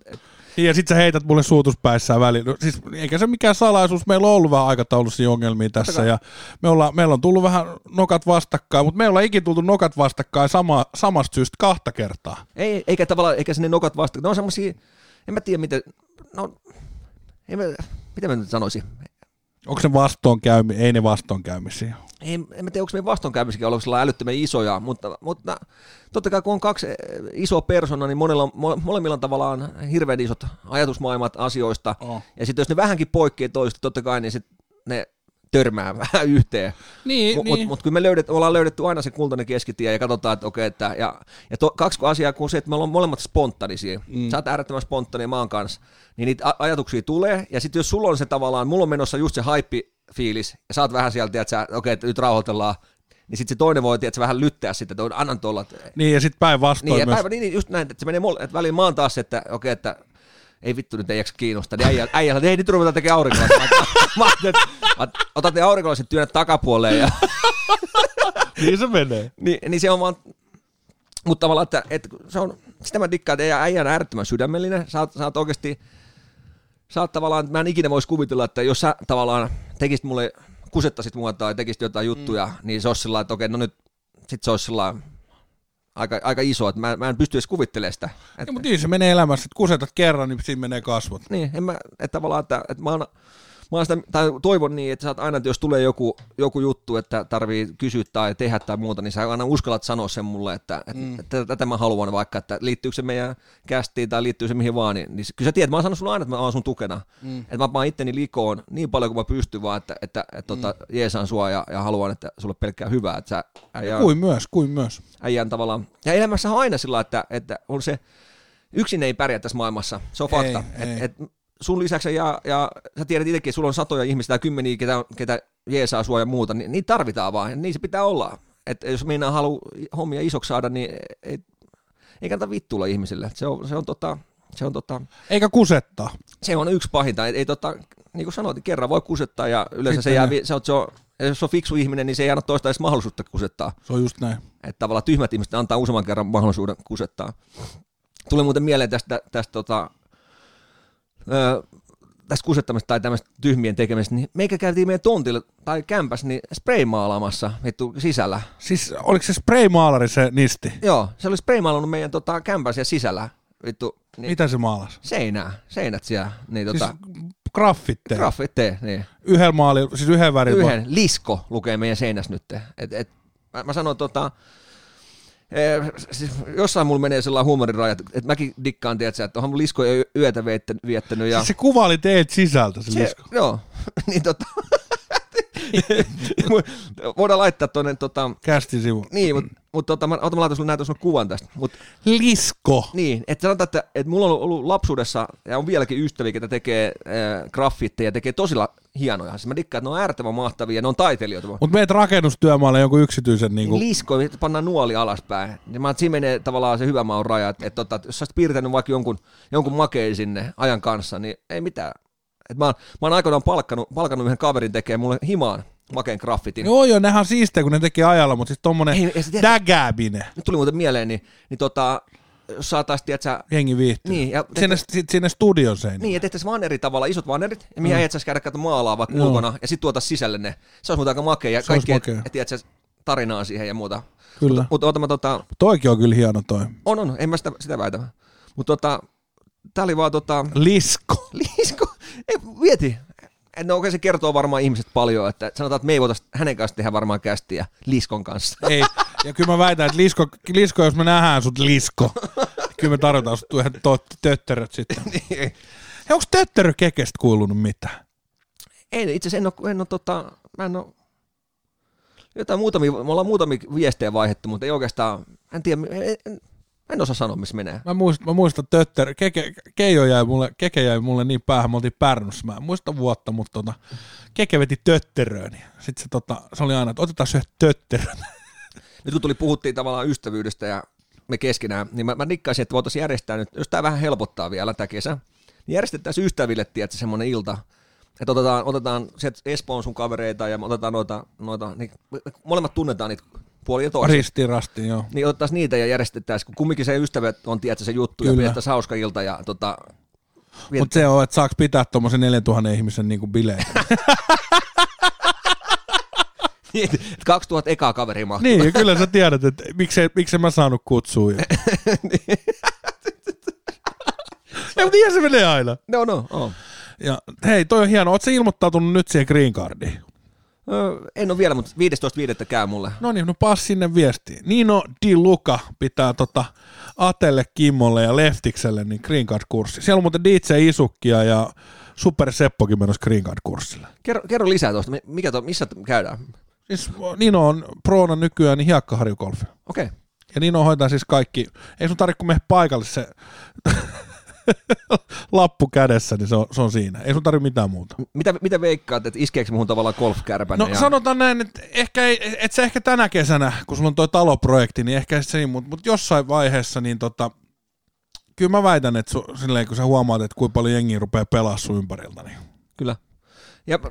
Ja sit sä heität mulle suutuspäissään väliin. No, siis eikä se mikään salaisuus, meillä on ollut vähän aikataulullisia ongelmia tässä ja meillä on tullut vähän nokat vastakkain, mutta me ei olla ikinä tultu nokat vastakkain samasta syystä 2 kertaa. Eikä sinne nokat vastakkain. Ne on semmosia, en mä tiedä miten, miten mä nyt sanoisin. Onko se vastoinkäymisiä? Ei ne vastoinkäymisiä. En mä tiedä, onko meidän vastoinkäymisiä ollut älyttömän isoja, mutta totta kai kun on 2 isoa persoonaa, niin molemmilla on tavallaan hirveän isot ajatusmaailmat asioista, ja sitten jos ne vähänkin poikkeaa toista, totta kai, niin sit ne törmää vähän yhteen. Mutta kyllä me ollaan löydetty aina se kultainen keskitie ja katsotaan, että okei, ja 2 asiaa kuin se, että me ollaan molemmat spontaanisia. Sä oot äärettömän spontaania maan kanssa, niin niitä ajatuksia tulee, ja sitten jos sulla on se tavallaan, mulla on menossa just se hype-fiilis, ja sä oot vähän sieltä, että okei, että nyt rauhoitellaan, niin sitten se toinen voi tietysti vähän lyttää sitten, että annan tuolla. Niin, ja sitten päinvastoin myös. Niin, just näin, että se menee että väliin mä oon taas, että okei, että ei vittu, nyt ei jaksa kiinnostaa. Niin äijällä, ei nyt ruvetaan tekemään aurinkolaisia. Otat ne aurinkolaiset työnnät takapuoleen. Ja niin se menee. Niin se on vaan, mutta tavallaan, että se on, sitä mä dikkaan, että äijä on äärettömän sydämellinen. Sä oot oikeasti, tavallaan, mä en ikinä vois kuvitella, että jos sä tavallaan tekisit mulle, kusettaisit mua tai tekisit jotain juttuja, niin se olisi sillä että okei, no nyt sit se olisi sillä aika iso, että mä en pysty edes kuvittelemaan sitä. Mutta niin se menee elämässä, että kusetat kerran, niin siinä menee kasvot. Niin, että tavallaan, että mä oon sitä, tai toivon niin, että sä oot aina, että jos tulee joku juttu, että tarvii kysyä tai tehdä tai muuta, niin sä aina uskallat sanoa sen mulle, että tätä mä haluan vaikka, että liittyykö se meidän kästiin tai liittyy se mihin vaan, niin kyllä sä tiedät, mä oon sanonut sulle aina, että mä oon sun tukena. Että mä paan itteni likoon niin paljon kuin mä pystyn vaan, että jeesaan sua ja haluan, että sulle pelkkää hyvää. Että kuin myös. Äijän tavallaan. Ja elämässä on aina sillä, että on se, yksin ei pärjää tässä maailmassa, se on fakta. sun lisäksi, ja sä tiedät itsekin, sulla on satoja ihmisiä tai kymmeniä, ketä jeesaa sua ja muuta, niin niitä tarvitaan vaan, ja niin se pitää olla. Että jos meinaa halua hommia isoksi saada, niin ei kannata vittuilla ihmisille. Se on Eikä kusettaa. Se on yksi pahinta. Ei niin kuin sanoit, kerran voi kusettaa, ja yleensä se jää, jos on fiksu ihminen, niin se ei anna toista edes mahdollisuutta kusettaa. Se on just näin. Että tavallaan tyhmät ihmiset antaa useamman kerran mahdollisuuden kusettaa. Tuli muuten mieleen tästä kusettamista tai tämmöistä tyhmien tekemistä, niin meikä käytiin meidän tontilla tai kämpässä niin spraymaalaamassa vittu sisällä. Siis oliko se spraymaalari se nisti? Joo, se oli spraymaalannut meidän kämpässä sisällä. Vittu, niin mitä se maalasi? Seinät siellä. Niin, siis graffitteja? Graffitteja, niin. Yhden maalilla, siis yhden värillä? Yhden, lisko lukee meidän seinässä nyt. Mä sanoin, siis jossain mulla menee sellainen huumoriraja, että mäkin dikkaan, tiedätkö, että onhan mun lisko jo yötä viettänyt. Ja... Siis se kuvaili teet sisältä se lisko? Joo, niin voidaan laittaa tuonne kästin sivuun. Niin, mutta mä laitan sulle näytän sulle kuvan tästä. Lisko? Niin, että sanotaan, että mulla on ollut lapsuudessa, ja on vieläkin ystäviä, ketä tekee graffitteja ja tekee tosi hienoja. Siis mä dikkaan, että ne on äärettömän mahtavia ja ne on taiteilijoita. Mutta meet rakennustyömaalle jonkun yksityisen niinku... Lisko, pannaan nuoli alaspäin. Ja siinä menee tavallaan se hyvä maun raja, että jos sä oot piirtänyt vaikka jonkun makeen sinne ajan kanssa, niin ei mitään. Et mä oon aikoinaan palkannut yhden kaverin tekee mulle himaan makeen graffitin. Joo, nehän on siistejä, kun ne tekee ajalla, mutta siis tommonen dägääminen. Nyt tuli muuten mieleen, niin jos saataisiin, tiedätkö... Jengi viihtyy. Niin, ja sinne studion seinään. Niin, ja tehtäisiin vannerit tavalla, isot vannerit, ja mihin et saisi käydä maalaa vaikka ulkona, ja sitten tuotaisiin sisälle ne. Se olisi muuten aika makea, ja kaikki, tiedätkö, tarinaa siihen ja muuta. Kyllä. Mutta toikin on kyllä hieno toi. On, en mä sitä väitä. Mutta tää oli vaan Lisko. Ei, mieti. No okei, se kertoo varmaan ihmiset paljon, että sanotaan, että me ei voitaisiin hänen kanssa tehdä varmaan kästiä Liskon kanssa. Ei, ja kyllä mä väitän, että Lisko, jos me nähdään sut Lisko, kyllä me tarjotaan sut yhden töttöröt sitten. Niin. Onko töttörökekestä kuulunut mitään? Ei, itse asiassa mä en oo, jotain muutamia, me ollaan muutamia viestejä vaihdettu, mutta ei oikeastaan, en osaa sanoa, missä menee. Mä muistan Keke jäi mulle niin päähän, me oltiin Pärnussa, mä en muista vuotta, mutta Keke veti tötteröön. Sitten se oli aina, että otetaan se tötterön. Nyt kun puhuttiin tavallaan ystävyydestä ja me keskenään, niin mä dikkaisin, että voitaisiin järjestää nyt, jos tää vähän helpottaa vielä tää kesä, niin järjestettäisiin ystäville, tiedätkö, semmoinen ilta, että otetaan Espoon sun kavereita ja otetaan noita niin molemmat tunnetaan niitä puoli ja toisin. Ristiin, joo. Niin otettaisiin niitä ja järjestettäisiin, kun kumminkin se ystävät on, tiedätkö, se juttu, kyllä. Ja pidettäisiin hauska ilta. Ja mutta se on, että saaks pitää tuommoisen 4000 ihmisen niin kuin bileet. 2000 ekaa kaveria mahtuu. Niin, kyllä sä tiedät, että miksei mä saanut kutsua. Ja, mutta ihan se menee aina. No. Ja hei, toi on hieno. Ootko sä ilmoittautunut nyt siihen Green Cardiin? En ole vielä, mutta 15.5. käy mulle. No niin, no pass sinne viestiin. Nino Di Luca pitää Atelle, Kimmolle ja Leftikselle niin Green Card-kurssi. Siellä on muuten DJ Isukkia ja Super Seppokin menossa Green Card-kurssille. Kerro lisää tuosta. Missä käydään? Siis Nino on proona nykyään niin hiekkaharjukolfi. Okei. Okay. Ja Nino hoitaa siis kaikki. Ei sun tarvitse, kun mene paikalle se lappu kädessä, niin se on siinä. Ei sun tarvitse mitään muuta. Mitä veikkaat, että iskeekö muhun tavallaan golfkärpänä? No sanotaan näin, että et se ehkä tänä kesänä, kun sulla on toi taloprojekti, niin ehkä se niin, mutta jossain vaiheessa, niin kyllä mä väitän, että silleen, kun sä huomaat, että kuinka paljon jengiä rupeaa pelaa sun ympäriltä, niin kyllä. Jep.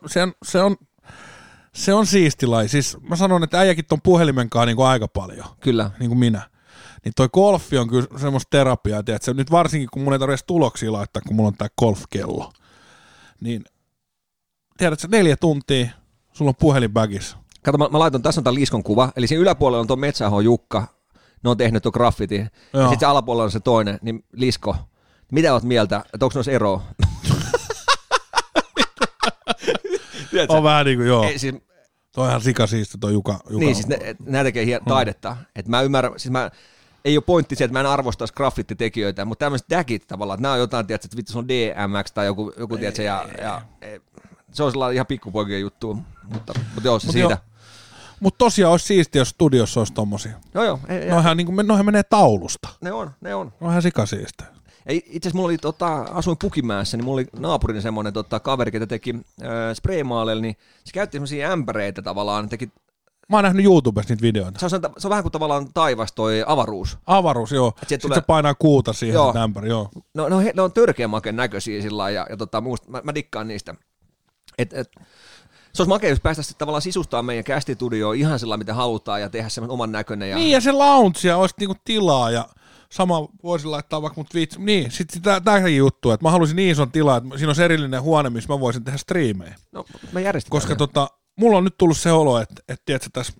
Se on siisti laji. Siis mä sanon, että äijäkin ton puhelimenkaan niin kuin aika paljon. Kyllä. Niin kuin minä. Niin toi golfi on kyllä semmoista terapiaa, tiedätkö? Nyt varsinkin, kun mun ei tarvitse tuloksia laittaa, kun mulla on tää golfkello. Niin, tiedätkö, 4 tuntia, sulla on puhelin bagissa. Kato, mä laitan, tässä on tää Liskon kuva, eli siinä yläpuolella on tuo Metsäaho Jukka, ne on tehnyt tuon graffitin, ja sitten alapuolella on se toinen, niin Lisko. Mitä oot mieltä, että onko noissa eroa? On vähän niin kuin, joo. Ei, siis, toi on ihan sikasiista toi Juka. Niin, siis nämä tekee taidetta. Että mä ymmärrän, siis ei ole pointti se, että mä en arvostaisi graffititekijöitä, mutta tämmöiset tagit tavallaan, että nämä on jotain, tiedätkö, että vittu se on DMX tai joku tiedätkö, ja se on sellainen ihan pikkupoikien juttu, mutta joo, se siitä. Mutta tosiaan olisi siistiä, jos studiossa olisi tommosia. Joo. Noihän menee taulusta. Ne on. No ihan sikasiistä. Itse asiassa mulla oli, asuin Pukimäessä, niin mulla oli naapurin semmoinen kaveri, joka teki spraymaaleilla, niin se käytti semmoisia ämpäreitä tavallaan, Mä oon nähnyt YouTubessa niitä videoita. Se on vähän kuin tavallaan taivas toi avaruus. Avaruus, joo. Sitten se painaa kuuta siihen ämpäri, joo. No, ne on törkeän makeen näköisiä sillä lailla, ja mä dikkaan niistä. Se olisi makea, jos päästäisiin tavallaan sisustaa meidän kästitudioon ihan sillä mitä halutaan ja tehdä semmoinen oman näköinen. Niin, ja se lounge olisi niinku tilaa ja sama voisi laittaa vaikka mut vitsi. Niin, sitten tämäkin juttu, että mä haluaisin niin ison tilaa, että siinä olisi erillinen huone, missä mä voisin tehdä striimejä. No, me järjestetään. Koska mulla on nyt tullut se olo, että tiedätkö tässä,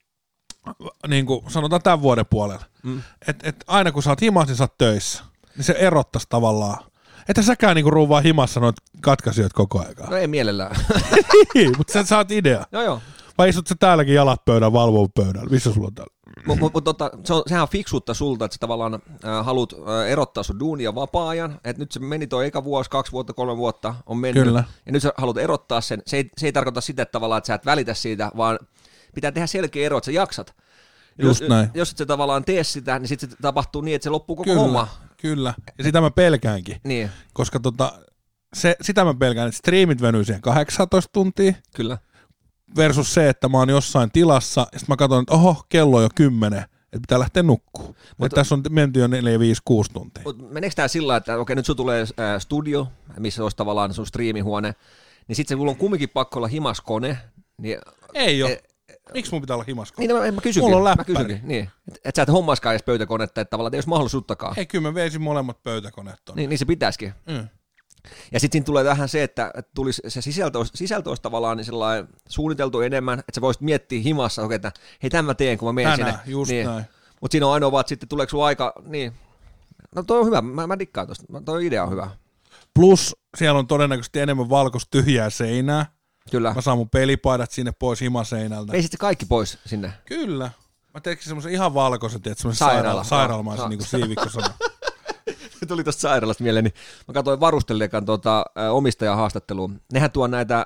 niin kuin sanotaan tämän vuoden puolella, että aina kun sä oot himassa, niin sä oot töissä. Niin se erottaisi tavallaan. Että säkään niinku ruuvaa himassa noita katkaisijoita koko aikaa. No ei mielellään. Niin, mutta sä saat idea. Joo. Vai istut sä täälläkin jalat pöydän, valvoo pöydällä? Missä sulla on täällä? Sehän on fiksuutta sulta, että sä tavallaan haluat erottaa sun duunia vapaa-ajan. Että nyt se meni toi eka vuosi, 2 vuotta, 3 vuotta on mennyt. Kyllä. Ja nyt sä haluat erottaa sen. Se ei tarkoita sitä, että tavallaan, että sä et välitä siitä, vaan pitää tehdä selkeä ero, että sä jaksat. Just näin. Jos et sä tavallaan tee sitä, niin sitten se tapahtuu niin, että se loppuu koko homma. Kyllä, ja sitä mä pelkäänkin. Niin. Koska sitä mä pelkään, että striimit venyy siihen 18 tuntia. Kyllä. Versus se, että mä oon jossain tilassa, ja sitten mä katson, että kello on jo 10, että pitää lähteä nukkumaan. Tässä on menty jo 4, 5, 6 tuntia. Meneekö tää sillä, että okei, nyt sun tulee studio, missä olisi tavallaan sun striimihuone, niin sitten se on kumminkin pakko olla himaskone. Niin, ei ole. Miksi mun pitää olla himaskone? Niin, mä kysynkin. Mulla on läppäri. Niin. Että sä et hommaiskaan edes pöytäkonetta, että tavallaan ei olisi mahdollisuuttakaan. Ei, kyllä mä veisin molemmat pöytäkoneet tonne. Niin se pitäisikin. Ja sitten siinä tulee vähän se, että tulisi se sisältö olisi tavallaan niin sellainen suunniteltu enemmän, että sä voisit miettiä himassa, että hei tämän mä teen, kun mä menen sinne. Just niin. näin. Mutta siinä on ainoa vaan, että sitten tuleeko sun aika, niin. No toi on hyvä, mä dikkaan tosta, toi idea on hyvä. Plus siellä on todennäköisesti enemmän valkoista tyhjää seinää. Kyllä. Mä saan mun pelipaidat sinne pois himaseinältä. Ei sitten kaikki pois sinne. Kyllä. Mä teekö semmoisen ihan valkoisen, että semmoisen sairaalamaisen, niin kuin Siivikko sanoi. Tuli tuosta sairaalasta mieleen, niin mä katsoin varustelijakan omistajan haastattelua. Nehän tuo näitä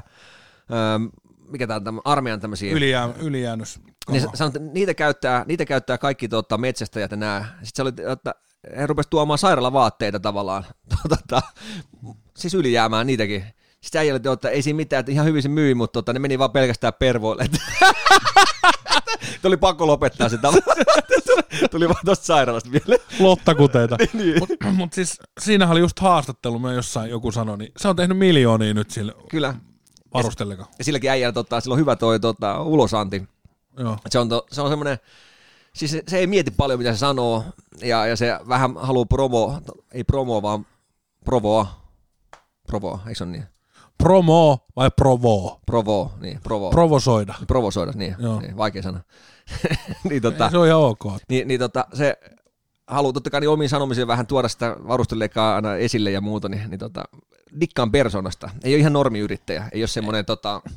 mikä tää on armeijan tämmöisiä. Ylijäännös. Niin sanot, niitä käyttää kaikki metsästäjät ja nää. Sitten se oli, että he rupesivat tuomaan sairaalavaatteita tavallaan. Siis ylijäämään niitäkin. Sitten äijälle, että ei siinä mitään, että ihan hyvin se myi, mutta ne meni vaan pelkästään pervoille. Tuli pakko lopettaa se Tuli vaan tuosta sairaalasta vielä. Lottakuteita. Niin. Mutta siis siinähän oli just haastattelu, mä jossain joku sanoi, niin se on tehnyt miljoonia nyt sille varustelijakaan. Ja silläkin äijällä sillä on hyvä toi ulosanti. Joo. Se on semmoinen, siis se ei mieti paljon mitä se sanoo, ja se vähän haluaa vaan provoa, eikö se ole niin? Promo vai provo? Provo. Provosoida. Provosoida, niin vaikea sana. Niin, se on ihan ok. Se haluaa totta kai niin omiin sanomisiin vähän tuoda sitä varustelijakaan aina esille ja muuta, niin dikkaan persoonasta. Ei ole ihan normiyrittäjä, ei ole semmoinen,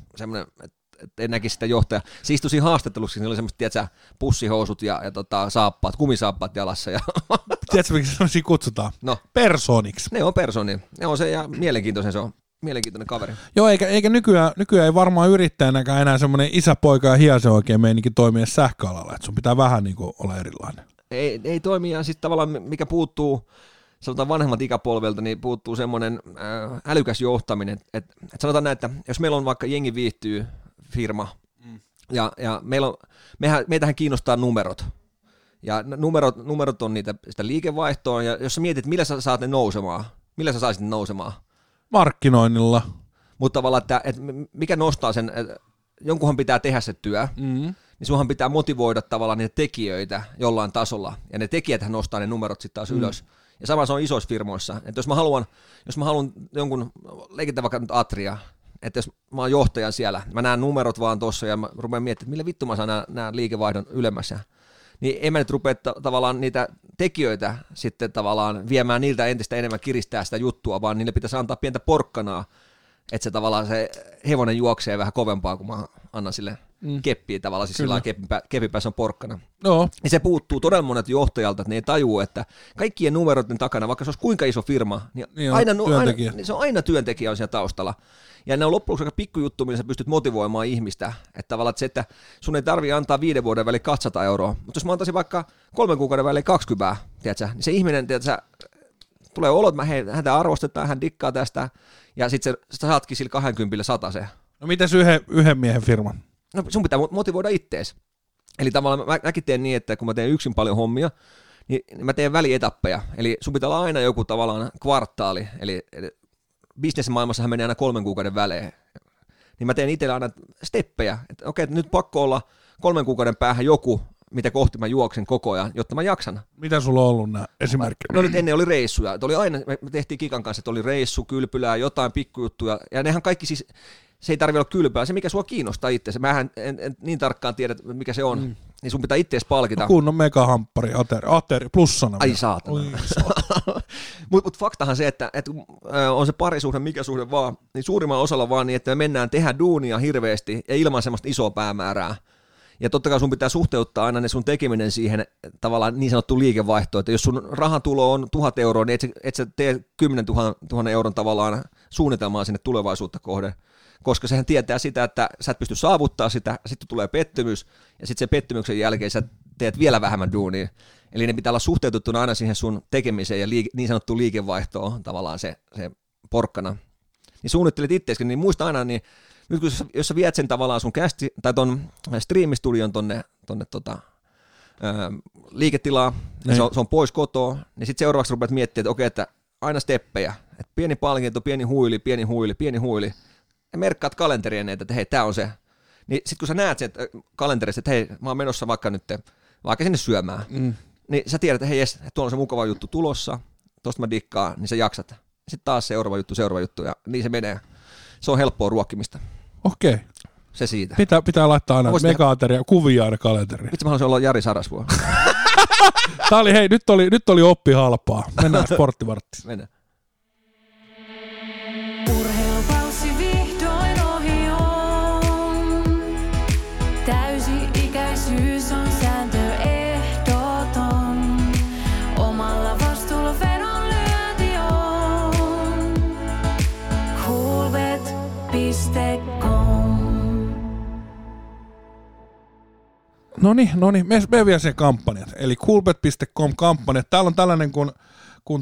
että en näkisi sitä johtajaa. Se istui siinä haastattelussa, niin oli semmoista, tiedätkö, pussihousut ja saappaat, kumisaappaat jalassa. Ja tiedätkö, miksi sellaisia kutsutaan? No. Persooniksi. Ne on persoonia. Ne on se, ja mielenkiintoinen se on. Mielenkiintoinen kaveri. Joo, eikä nykyään ei varmaan yrittäjänäkään enää semmoinen isäpoika ja hiasen oikein meininki toimia sähköalalla, että sun pitää vähän niin kuin olla erilainen. Ei toimi, ja sitten tavallaan mikä puuttuu, sanotaan vanhemmat ikäpolvelta, niin puuttuu semmoinen älykäs johtaminen, että sanotaan näin, että jos meillä on vaikka jengi viihtyy firma, ja meitähän kiinnostaa numerot, ja numerot on sitä liikevaihtoa, ja jos sä mietit, millä sä saat ne nousemaan, millä sä saisit ne nousemaan? Markkinoinnilla. Mutta tavallaan, että mikä nostaa sen, jonkunhan pitää tehdä se työ, niin sunhan pitää motivoida tavallaan niitä tekijöitä jollain tasolla, ja ne tekijäthän nostaa ne numerot sitten taas ylös. Ja sama se on isoissa firmoissa, että jos mä haluan jonkun, leikitään vaikka nyt Atria, että jos mä oon johtajan siellä, mä näen numerot vaan tossa, ja mä rupean miettimään, että millä vittu mä saan nämä liikevaihdon ylemmässä, niin en mä nyt rupea tavallaan niitä tekijöitä sitten tavallaan viemään niiltä entistä enemmän kiristää sitä juttua, vaan niille pitäisi antaa pientä porkkanaa, että se tavallaan se hevonen juoksee vähän kovempaa, kun mä annan sille keppiä tavallaan, siis sillä kepin päässä on porkkana. No. Niin se puuttuu todella monet johtajalta, että ne ei tajua, että kaikkien numeroiden takana, vaikka se olisi kuinka iso firma, niin se on aina työntekijä on siellä taustalla. Ja ne on loppujen aika pikkujuttu, millä sä pystyt motivoimaan ihmistä. Että tavallaan että se, että sun ei tarvitse antaa 5 vuoden väliin 200 €, mutta jos mä antaisin vaikka 3 kuukauden väliin 20, tiedätkö, niin se ihminen, tiedätkö, tulee olot, häntä arvostetaan, hän dikkaa tästä, ja sitten sä saatkin sillä 20 sataseen. No mitäs yhden miehen firman? No sun pitää motivoida ittees. Eli tavallaan mäkin teen niin, että kun mä teen yksin paljon hommia, niin mä teen välietappeja. Eli sun pitää olla aina joku tavallaan kvartaali, eli bisnesmaailmassahan menee aina 3 kuukauden välein. Niin mä teen itsellä aina steppejä, että okei, nyt pakko olla 3 kuukauden päähän joku, mitä kohti mä juoksen koko ajan, jotta mä jaksan. Mitä sulla on ollut nämä esimerkkejä? No nyt ennen oli reissuja. Oli aina, me tehtiin Kikan kanssa, että oli reissu, kylpylää, jotain pikkujuttuja, ja nehän kaikki siis, se ei tarvitse olla kylpää, se mikä sua kiinnostaa itseäsi. Mähän en niin tarkkaan tiedä, mikä se on, niin sun pitää itseäsi palkita. No kunnon megahamppari, ateri, plussana. Ai saatana. Mut faktahan se, että on se parisuhde, mikä suhde vaan, niin suurimmalla osalla vaan niin, että me mennään tehdä duunia hirveästi ja ilman semmoista isoa päämäärää. Ja totta kai sun pitää suhteuttaa aina ne sun tekeminen siihen tavallaan niin sanottuun liikevaihtoon, että jos sun rahatulo on 1 000 euroa, niin et sä tee 10 000 euron tavallaan suunnitelmaa sinne tulevaisuutta kohden, koska sehän tietää sitä, että sä et pysty saavuttaa sitä, sitten tulee pettymys, ja sitten se pettymyksen jälkeen sä teet vielä vähemmän duunia. Eli ne pitää olla suhteutettuna aina siihen sun tekemiseen ja niin sanottuun liikevaihtoon tavallaan se porkkana. Niin suunnittelet itseäskin, niin muista aina, niin nyt jos sä viet sen tavallaan sun kästi, tai ton striimistudion tonne liiketilaa, ja se on pois kotoa, niin sitten seuraavaksi rupeat miettimään, että okei, että aina steppejä, että pieni palkinto, pieni huili, ja merkkaat kalenterien, että hei, tää on se. Niin sitten kun sä näet sen kalenterissa, että hei, mä oon menossa vaikka sinne syömään, niin sä tiedät, että hei, jes, tuolla on se mukava juttu tulossa, tosta mä dikkaan, niin sä jaksat. Sitten taas seuraava juttu, ja niin se menee. Se on helppoa ruokkimista. Okei. Se siitä. Pitää laittaa aina mega-ateria, kuvia aina kalenteriin. Vitsi, mä haluaisin olla Jari Sarasvuo. Tää oli, hei, nyt oli oppi halpaa. Mennään sporttivarttiin. Mennään. Urheilukausi vihdoin ohi on. Täysi-ikäisyys on sääntö ehdoton. Omalla vastuulla vedonlyönti on. Coolbet.com. Noniin, me vielä sen kampanjat. Eli coolbet.com kampanjat. Täällä on tällainen kun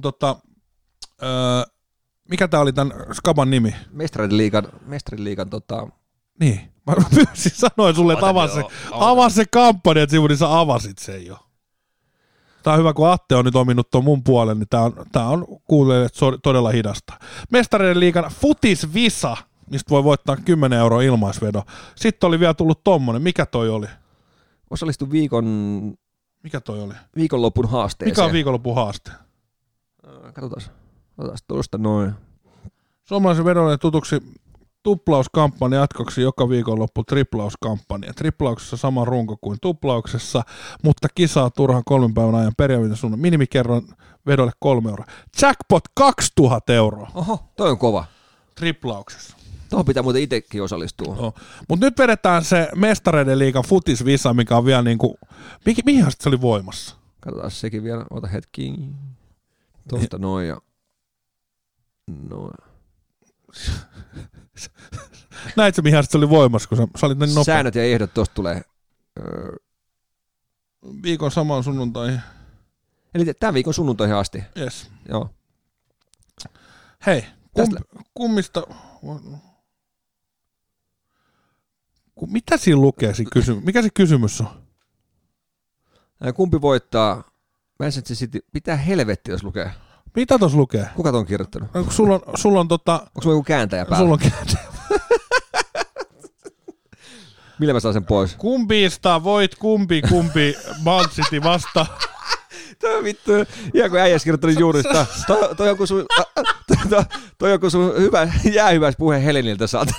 mikä tää oli tämän Skaban nimi? Mestarin liigan Niin, mä pyysin sanoin sulle, että avaa se kampanjat sivu, niin sä avasit sen jo. Tää on hyvä, kun Atte on nyt ominut tuon mun puolen, niin tää on kuulijoille todella hidasta. Mestareiden liigan futisvisa, mistä voi voittaa 10 € ilmaisvedo. Sitten oli vielä tullut tommonen, mikä toi oli? Osallistu Mikä toi oli? viikonlopun haasteeseen. Mikä on viikonlopun haaste? Katsotaan tuosta noin. Suomalaisen vedolle tutuksi tuplauskampanja jatkoksi joka viikonloppu triplauskampanja. Triplauksessa sama runko kuin tuplauksessa, mutta kisaa turhan 3 päivän ajan perjantaina sun minimikerron vedolle 3 €. Jackpot 2000 €. Oho, toi on kova. Triplauksessa. Tuohon pitää muuten itsekin osallistua. No. Mutta nyt vedetään se Mestareiden liigan futisvisa, mikä on vielä niinku, mihin se oli voimassa? Katsotaan sekin vielä, ota hetki. Tuosta noin ja noin. Näit sä mihin se oli voimassa, kun sä olit niin nopea? Säännöt ja ehdot tuosta tulee. Viikon samaan sunnuntaihin. Eli tämän viikon sunnuntaihin asti. Yes. Joo. Hei, kummista... Mitä siinä lukee? Mikä se kysymys on? Kumpi voittaa? Manchester City, pitää helvetti, jos lukee. Mitä tuossa lukee? Kuka ton kirjoittanut? Sulla on Onko sulla joku kääntäjä päällä? Sulla on kääntäjä. Millä mä saan sen pois? Kumpista voit kumpi Man City vasta. Toi on vittu, ihan kun äijäs kirjoittanut juuri sitä. Toi joku sun hyvä, jäähyväis puhe Heleniltä saatana.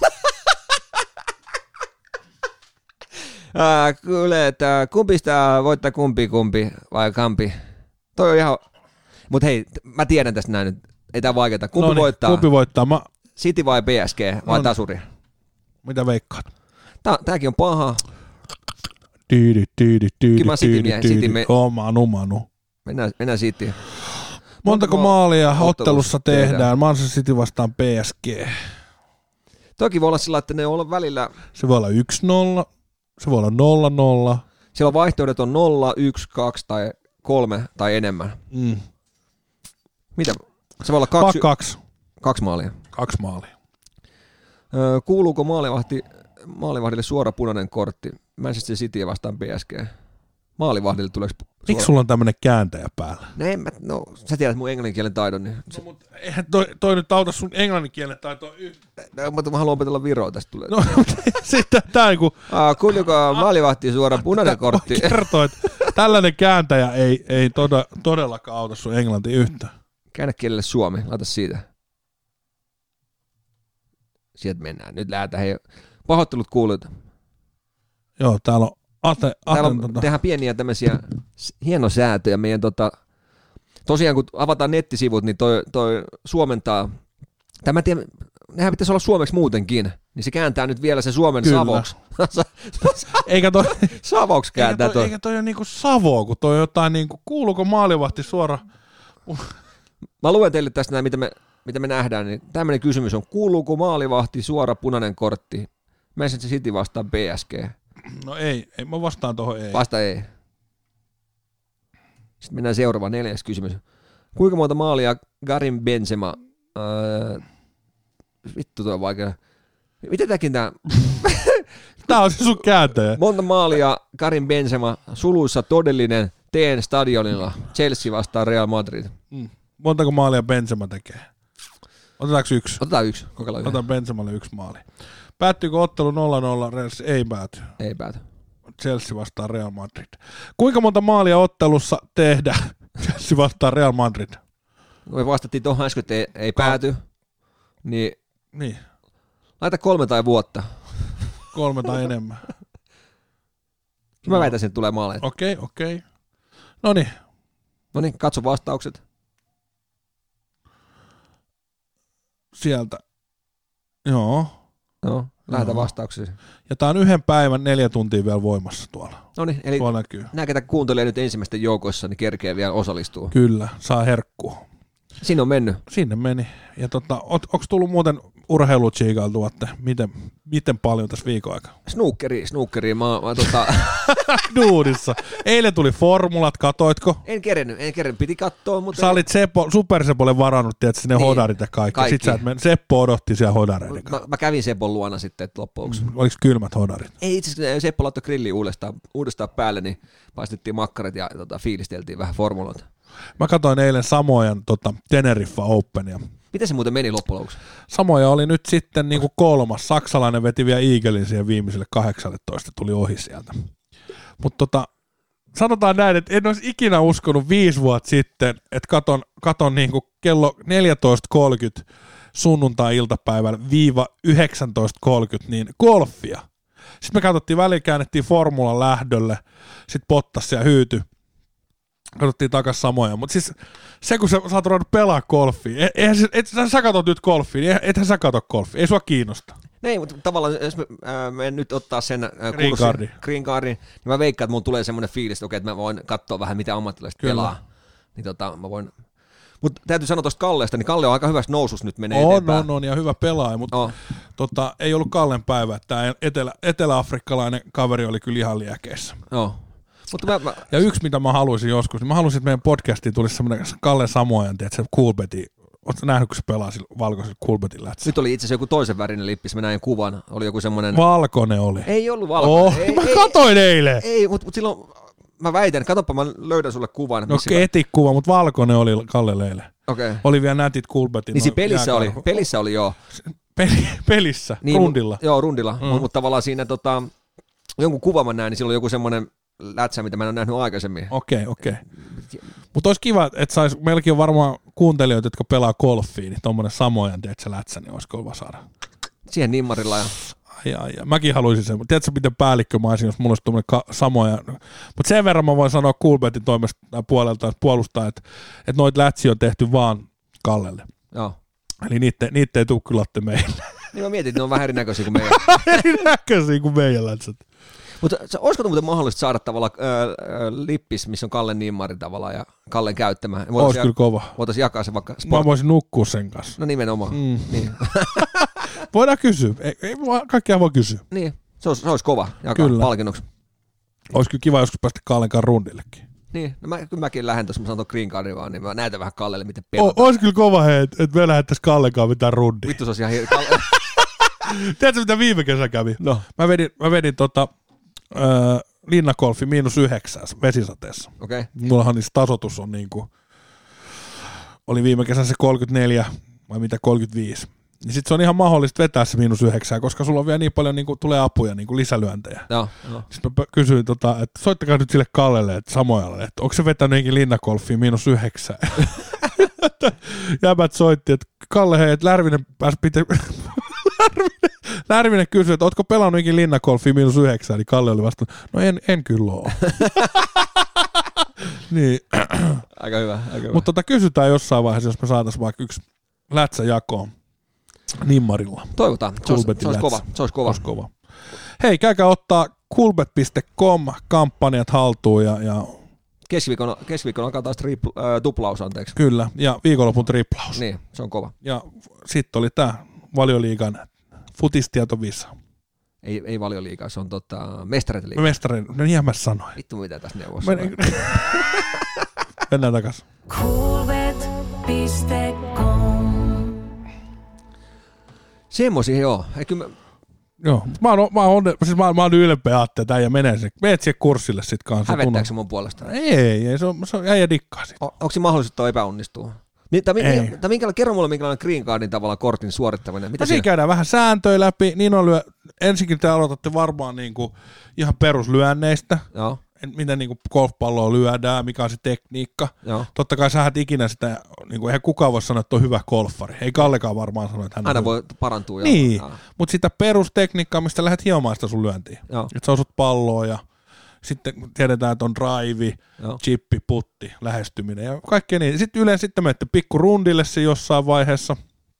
Kyllä, että kumpista voittaa kumpi vai kampi. Toi on ihan... Mut hei, mä tiedän tästä näin nyt. Ei tää vaikeeta. Kumpi voittaa? Kumpi voittaa? City vai PSG vai tasuri? Mitä veikkaat? Tääkin on paha. Kyllä City. Manu. Mennään City. Montako maalia ottelussa tehdään? Manchester City vastaan PSG. Toki voi olla sillä, että ne on välillä... Se voi olla 1-0, se voi olla 0-0. Siellä vaihtoehdot on 0, 1, 2 tai 3 tai enemmän. Mm. Mitä? Se voi olla Kaksi. 2 maalia. 2 maalia. Kuuluuko maalivahdille suora punainen kortti? Manchester City vastaan PSG. Maalivahdille tuleeko Miksi sulla on tämmönen kääntäjä päällä? No, sä tiedät mun englanninkielen taidon. Niin No, mutta eihän toi nyt auta sun englanninkielen taitoa mutta mä haluan opetella viroa tästä tulee. No, sitten tää niinku... Kuuluuko maalivahti suora punainen kortti? Kertoo, että tällainen kääntäjä ei todellakaan auta sun englanti yhtään. Käännä kielelle suomi, laita siitä. Sieltä mennään. Nyt lähdetään. Hei, pahoittelut kuulijoita. Joo, täällä on tehdään pieniä tämmöisiä hienosäätöjä meidän tosiaan kun avataan nettisivut, niin toi suomentaa, nehän pitäisi olla suomeksi muutenkin, niin se kääntää nyt vielä se suomen Kyllä. savoksi. Eikä toi, Savoksi kääntää toi. Eikä toi ole niinku savoa, kun toi on jotain niinku, kuuluuko maalivahti suora? Mä luen teille tästä näin, mitä me nähdään, niin tämmöinen kysymys on, kuuluuko maalivahti suora punainen kortti? Manchester City vastaan PSG. No ei, mä vastaan tuohon ei. Vasta ei. Sitten mennään seuraavaan 4. kysymys. Kuinka monta maalia Karim Benzema... vittu tuo on vaikea. Miten tämäkin tää... Tää on se sun kääntäjä. Monta maalia Karim Benzema suluissa todellinen TN stadionilla Chelsea vastaan Real Madrid. Montako maalia Benzema tekee? Otetaanko 1? Otetaan 1. Kokeillaan yhden. Otan Benzemalle 1 maali. Päättyykö ottelu 0-0? Ei pääty. Ei pääty. Chelsea vastaan Real Madrid. Kuinka monta maalia ottelussa tehdään Chelsea vastaan Real Madrid? Kun me vastattiin tuohon äsken, että ei pääty, niin laita 3 tai vuotta. 3 tai enemmän. Mä väitäisin, että tulee maaleja. Okei. Noniin. Noniin, katso vastaukset. Sieltä. Joo. Lähdetään vastauksiin. Ja tää on 1 päivän 4 tuntia vielä voimassa tuolla. Noniin, eli tuolla näkyy. nämä, ketä kuuntelee nyt ensimmäisten joukoissa, niin kerkee vielä osallistua. Kyllä, saa herkkua. Siinä on mennyt. Sinne meni. Ja onko tullut muuten urheilutsiikailtua, että miten paljon tässä viikon aikana? Snookeri. Mä Duudissa. Eilen tuli formulat, katoitko? En kerennyt, piti katsoa, mutta... Sä olit Super Sepolle varannut, tiedätkö, sinne hodarit ja kaikki. Sitten Seppo odotti siellä hodareiden kanssa. Mä kävin Sepon luona sitten loppujen. Oliko kylmät hodarit? Ei, itse asiassa Seppo laittoi grilliin uudestaan päälle, niin paistettiin makkarat ja fiilisteltiin vähän formuloita. Mä katsoin eilen Samojan Teneriffa Openia. Miten se muuten meni loppujen lopuksi? Samoja oli nyt sitten niin kuin 3. Saksalainen veti vielä Eaglein siihen viimeiselle 18, tuli ohi sieltä. Mutta sanotaan näin, että en olisi ikinä uskonut 5 vuotta sitten, että katon niin kuin kello 14.30 sunnuntai-iltapäivällä -19.30 niin golfia. Sitten me katsottiin käännettiin formulan lähdölle, sitten Bottas ja hyyty. Katsottiin takas Samoja, mutta siis se kun sä oot ruvennut pelaa golfia, sä katot nyt golfia, niin ethän sä kato golfia, ei sua kiinnosta. Niin, mutta tavallaan jos me nyt ottaa sen Green Cardin, niin mä veikkaan, että mulla tulee semmoinen fiilis, että mä voin katsoa vähän mitä ammattilaiset pelaa. Niin mä voin... Mutta täytyy sanoa tuosta Kalleesta, niin Kalle on aika hyvässä nousussa nyt menee eteenpäin. On ja hyvä pelaaja, mutta ei ollut Kallen päivä, että tämä etelä-afrikkalainen kaveri oli kyllä ihan liekeissä. Mutta ja yksi, mitä mä haluaisin joskus, niin mä haluaisin, että meidän podcastiin tulisi semmoinen Kalle Samojan, että se Coolbeti, ootko nähnyt, kun se pelaa sillä valkoisella Coolbetin lähtsä? Nyt oli itse asiassa joku toisen värinen lippis, mä näin kuvan, oli joku semmoinen... Valkoinen oli. Ei ollut valkoinen. Mä katoin eilen. Ei, mutta silloin, mä väitän, katsopa mä löydän sulle kuvan. No etikuva, mutta valkoinen oli Kalle eilen. Okei. Oli vielä nätit Coolbetin. Niin pelissä oli joo. Pelissä, niin, rundilla. Joo, rundilla, mutta tavallaan siinä jonkun kuvan mä näin, niin silloin joku semmoinen lätsä, mitä mä en ole nähnyt aikaisemmin. Okei. Mutta olisi kiva, että meilläkin on varmaan kuuntelijoita, jotka pelaa golfia, niin tommonen Samojan, tiedätkö, lätsä, niin olisi kova saada. Siihen nimmarilla. Ai. Mäkin haluaisin sen. Tiedätkö, miten päällikkö mä olisin, jos mulla olisi tommonen Samoja. Mutta sen verran mä voin sanoa Coolbetin puolelta puolustaa, että noita lätsiä on tehty vaan Kallelle. Joo. Eli niitä ei tule kyllä meille. Niin mä mietin, että ne on vähän erinäköisiä kuin meidän. Erinäköisiä kuin meidän lätsät. Mutta olisiko muuten mahdollista saada tavallaan lippis, missä on Kallen nimmari tavallaan ja Kallen käyttämä? Olisi kyllä kova. Voitaisiin jakaa se vaikka Mä voisin nukkua sen kanssa. No nimenomaan. Niin. Voidaan kysyä. Ei kaikkea voi kysyä. Niin, se olisi kova jakaa palkinnoksi. Olisi kyllä kiva joskus päästä Kallen kanssa rundillekin. Niin, no mäkin lähden tuossa, mä sanon tuon green cardin vaan, niin mä näytän vähän Kallelle, miten pelataan. Ois kyllä kova että me lähdettäis Kallekaan mitään rundia. Vittu se olisi ihan Tiedätkö mitä viime kesä kävi? No. Mä vedin linnagolfi -9 vesisateessa. Okei. Mullahan niissä tasoitus on niinku, oli viime kesän se 34 vai mitä 35. Niin sit se on ihan mahdollista vetää se -9, koska sulla on vielä niin paljon niinku, tulee apuja, niinku lisälyöntejä. Joo. Sitten mä kysyin, että soittakaa nyt sille Kallelle, että Samojalle, että onko se vetänyt jokin linnagolfiin -9. Jäbät soitti, että Kalle hei, että Lärvinen pääsi Lärvinen kysyi, että ootko pelannut jokin linnagolfiin -9, niin Kalle oli vastannut, no en kyllä ole. Niin. Aika hyvä. Mutta kysytään jossain vaiheessa, jos me saataisiin vaikka yksi lätsä jakoon Nimmarilla. Toivotaan. Se olisi kova. Hei, käykää ottaa Coolbet.com-kampanjat haltuun ja Keskiviikon alkaa taas tuplaus, anteeksi. Kyllä, ja viikonlopun triplaus. Niin, se on kova. Ja sitten oli tämä Valioliigan futistietovisa. Ei Valioliigaa, se on Mestareiden liiga. No niin mä sanoin. Vittu mitä tässä neuvossa. Mennään takas. Coolbet.com. Semmoisia joo. Joo, mä oon ylpeä, että äijä menet siihen kurssille sit kanssa. Hävettääkö se mun puolestaan? Ei, se on äijä dikkaa sit. Onko se mahdollisuutta epäonnistua? Kerro mulle, minkälainen green cardin tavalla kortin suorittaminen. Mitä siinä käydään vähän sääntöjä läpi. Niin ensinnäkin te aloitatte varmaan niinku ihan peruslyönneistä. Joo. Miten niinku golfpalloa lyödään, mikä on se tekniikka. Joo. Totta kai sä et ikinä sitä, niinku, eihän kukaan voi sanoa, että on hyvä golfari. Ei Kallekaan varmaan sano, että hän aina on voi parantua. Niin, mutta sitä perustekniikkaa, mistä lähdet hiomaan sitä sun lyöntiin. Että sä osut palloa ja sitten tiedetään, että on drive, chippi, putti, lähestyminen ja kaikkea niin. Sitten yleensä sitten menette pikku rundille se jossain vaiheessa.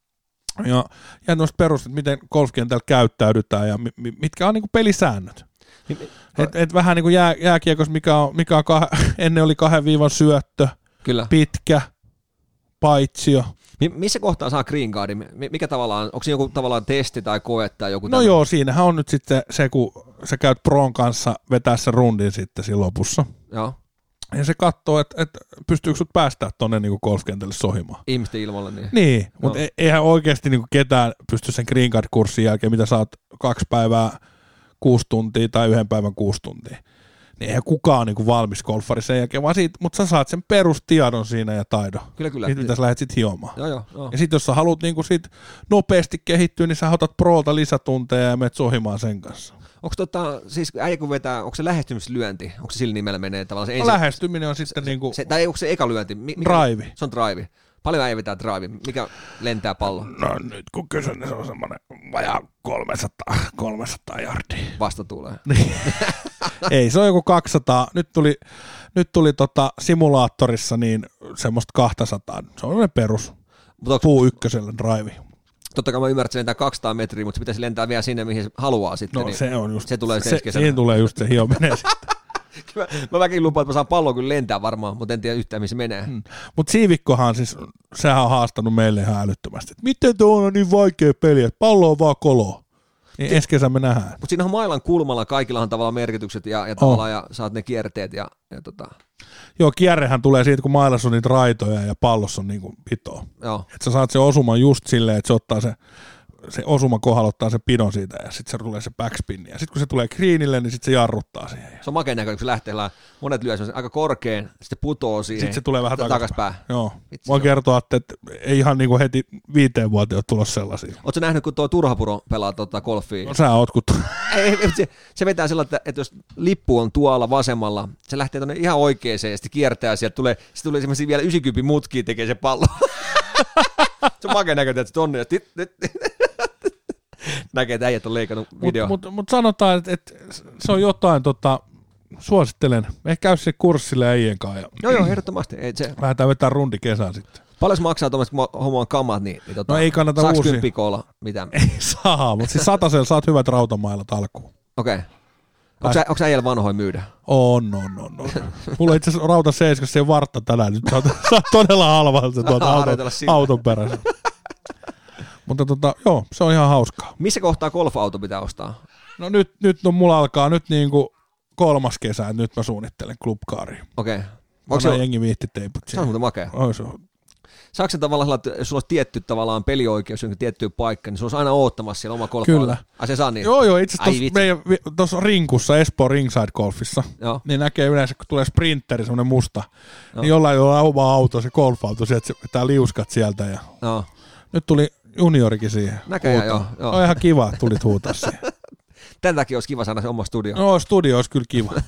Ja noista perus, että miten golfkentällä käyttäydytään ja mitkä on niinku pelisäännöt. Et vähän niin kuin jääkiekossa, mikä on ennen oli 2 viivan syöttö, kyllä. Pitkä, paitsio. Missä kohtaa saa green cardin? Mikä tavallaan, onko se joku tavallaan testi tai koe tai joku? No joo, siinähän on nyt sitten se, kun sä käyt Pron kanssa vetää sen rundin sitten siinä lopussa. Joo. Ja se katsoo, että pystyykö sut päästää tonne niinku golfkentälle sohimaan. Ihmisten ilmoille niin. Niin, mutta eihän oikeasti niinku ketään pysty sen green card-kurssin jälkeen, mitä sä oot 2 päivää 6 tuntia tai 1 päivän 6 tuntia. Niin eihän kukaan niinku valmis golfari sen jälkeen, vaan siitä, mutta sä saat sen perustiedon siinä ja taidon. Kyllä. Siitä mitä sä lähdet sit hiomaan. Joo. Ja sit jos sä haluat niinku sit nopeasti kehittyä, niin sä otat Prolta lisätunteja ja menet sohimaan sen kanssa. Onko siis äijä kun vetää, onko se lähestymislyönti? Onko se sillä nimellä menee tavallaan se lähestyminen on sitten niinku tai onko se eka lyönti? Drive. Se on drive. Paljon äijä vetää drive. Mikä lentää pallo? No nyt kun kysyn, niin se on semmoinen vajaa 300 yardia. Vasta tulee. Niin. Ei, se on joku 200. Nyt tuli simulaattorissa niin semmoista 200. Se on perus. Puu ykkösellä drive. Totta kai mä ymmärrän, että se lentää 200 metriä, mutta se pitäisi lentää vielä sinne, mihin se haluaa sitten. No niin se on just. Se tulee siihen tulee just se hiominen sitten. Mä väkin lupaan, että mä saan pallon kyllä lentää varmaan, mutta en tiedä yhtään, missä se menee. Mutta Siivikkohan siis, sehän on haastanut meille ihan älyttömästi. Miten tuo on niin vaikea peli, että pallo on vaan kolo. Niin ensi kesän me nähdään. Mutta siinähän mailan kulmalla kaikillahan tavallaan merkitykset ja tavallaan ja saat ne kierteet ja Joo, kierrehän tulee siitä, kun mailassa on niitä raitoja ja pallossa on niinku pitoa. Joo. Että sä saat sen osuman just silleen, että se ottaa se osuman kohdalla ottaa sen pidon siitä ja sitten se tulee se backspin. Ja sitten kun se tulee greenille, niin sitten se jarruttaa siihen. Se on makea näköinen, kun se lähtee monet lyö aika korkean, sitten putoo siihen. Sitten se tulee vähän takaspäin. Joo. Voin kertoa, että ei ihan niinku heti 5 vuoteen ole tulossa sellaisia. Ootko nähnyt, kun tuo Turhapuro pelaa golfia? No sä oot se vetää sellainen, että jos lippu on tuolla vasemmalla, se lähtee tuonne ihan oikeeseen ja sitten kiertää sieltä. Se tulee semmoisia vielä 90 mutkia tekee se pallo. Se on makea näköinen, että se tonne ja näkee, että äijät on leikannut video. Mutta sanotaan, että se on jotain, suosittelen. Ehkä käy se kurssille äijien kanssa. Joo, ehdottomasti. Lähdetään vetää rundi kesään sitten. Paljon se maksaa tuommoiset, kun hommaan kamat, niin no ei kannata saaks uusia. 10 koolla mitään? Ei saa, mutta siis 100 saat hyvät rautamailat alkuun. Okei. Onko äijällä vanhoja myydä? On. Mulla itse asiassa rauta 7, se ei vartta tänään. Nyt sä oot todella halvalta auton perässä. Mutta joo, se on ihan hauskaa. Missä kohtaa golf-auto pitää ostaa? No nyt mulla alkaa nyt niinku 3. kesä, nyt mä suunnittelen clubcaaria. Okei. Vanha jengi viihti teiput. Se on muuten makea. Se on. Saako se tavallaan, että jos sulla olisi tietty tavallaan pelioikeus jonkin tiettyyn paikkaan, niin se olisi aina oottamassa siellä oma golf. Kyllä. Ai se saa niin? Joo, itse asiassa tuossa rinkussa, Espoon Ringside Golfissa, niin näkee yleensä, kun tulee sprinteri, semmoinen musta, niin jollain on oma auto, se golf-auto, sieltä se vetää liuskat sieltä. Ja nyt tuli juniorikin siihen. Näköjään joo. On ihan kiva, että tulit huutaa siihen. Tän takia olisi kiva saada se oma studio. No, studio olisi kyllä kiva.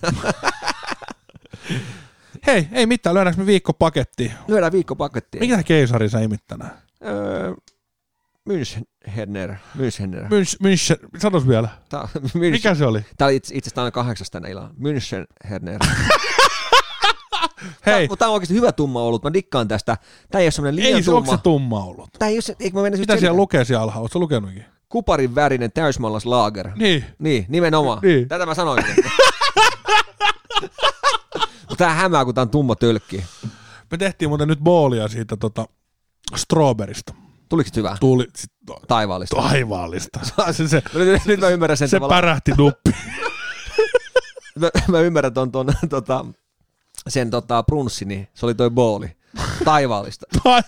Hei, ei mitään, lyödäänkö me viikkopakettiin? Lyödään viikkopakettiin. Mikä keisari sä imit tänään? Münchner. Sanois vielä. Mikä se oli? Tää oli itse asiassa aina 8 tänä illalla. Münchner. Hei. Tää on oikeesti hyvä tumma ollut. Mä dikkaan tästä. Tää ei oo semmonen liian tumma. Onko se tumma ollut? Tää ei oo se, mitä siellä lukee siellä alhaalla? Ootko sä lukenutkin? Kuparin värinen täysmallas lager. Niin, nimenomaan. Niin. Tätä mä sanoin. Tää hämää, kun tää on tumma tölkki. Me tehtiin muuten nyt boolia siitä strawberrysta. Tuliko hyvää? Tuli. Taivaallista. Nyt mä ymmärrän sen se tavalla. Pärähti nuppi. mä ymmärrän sen brunssi, niin se oli toi booli. Taivaallista.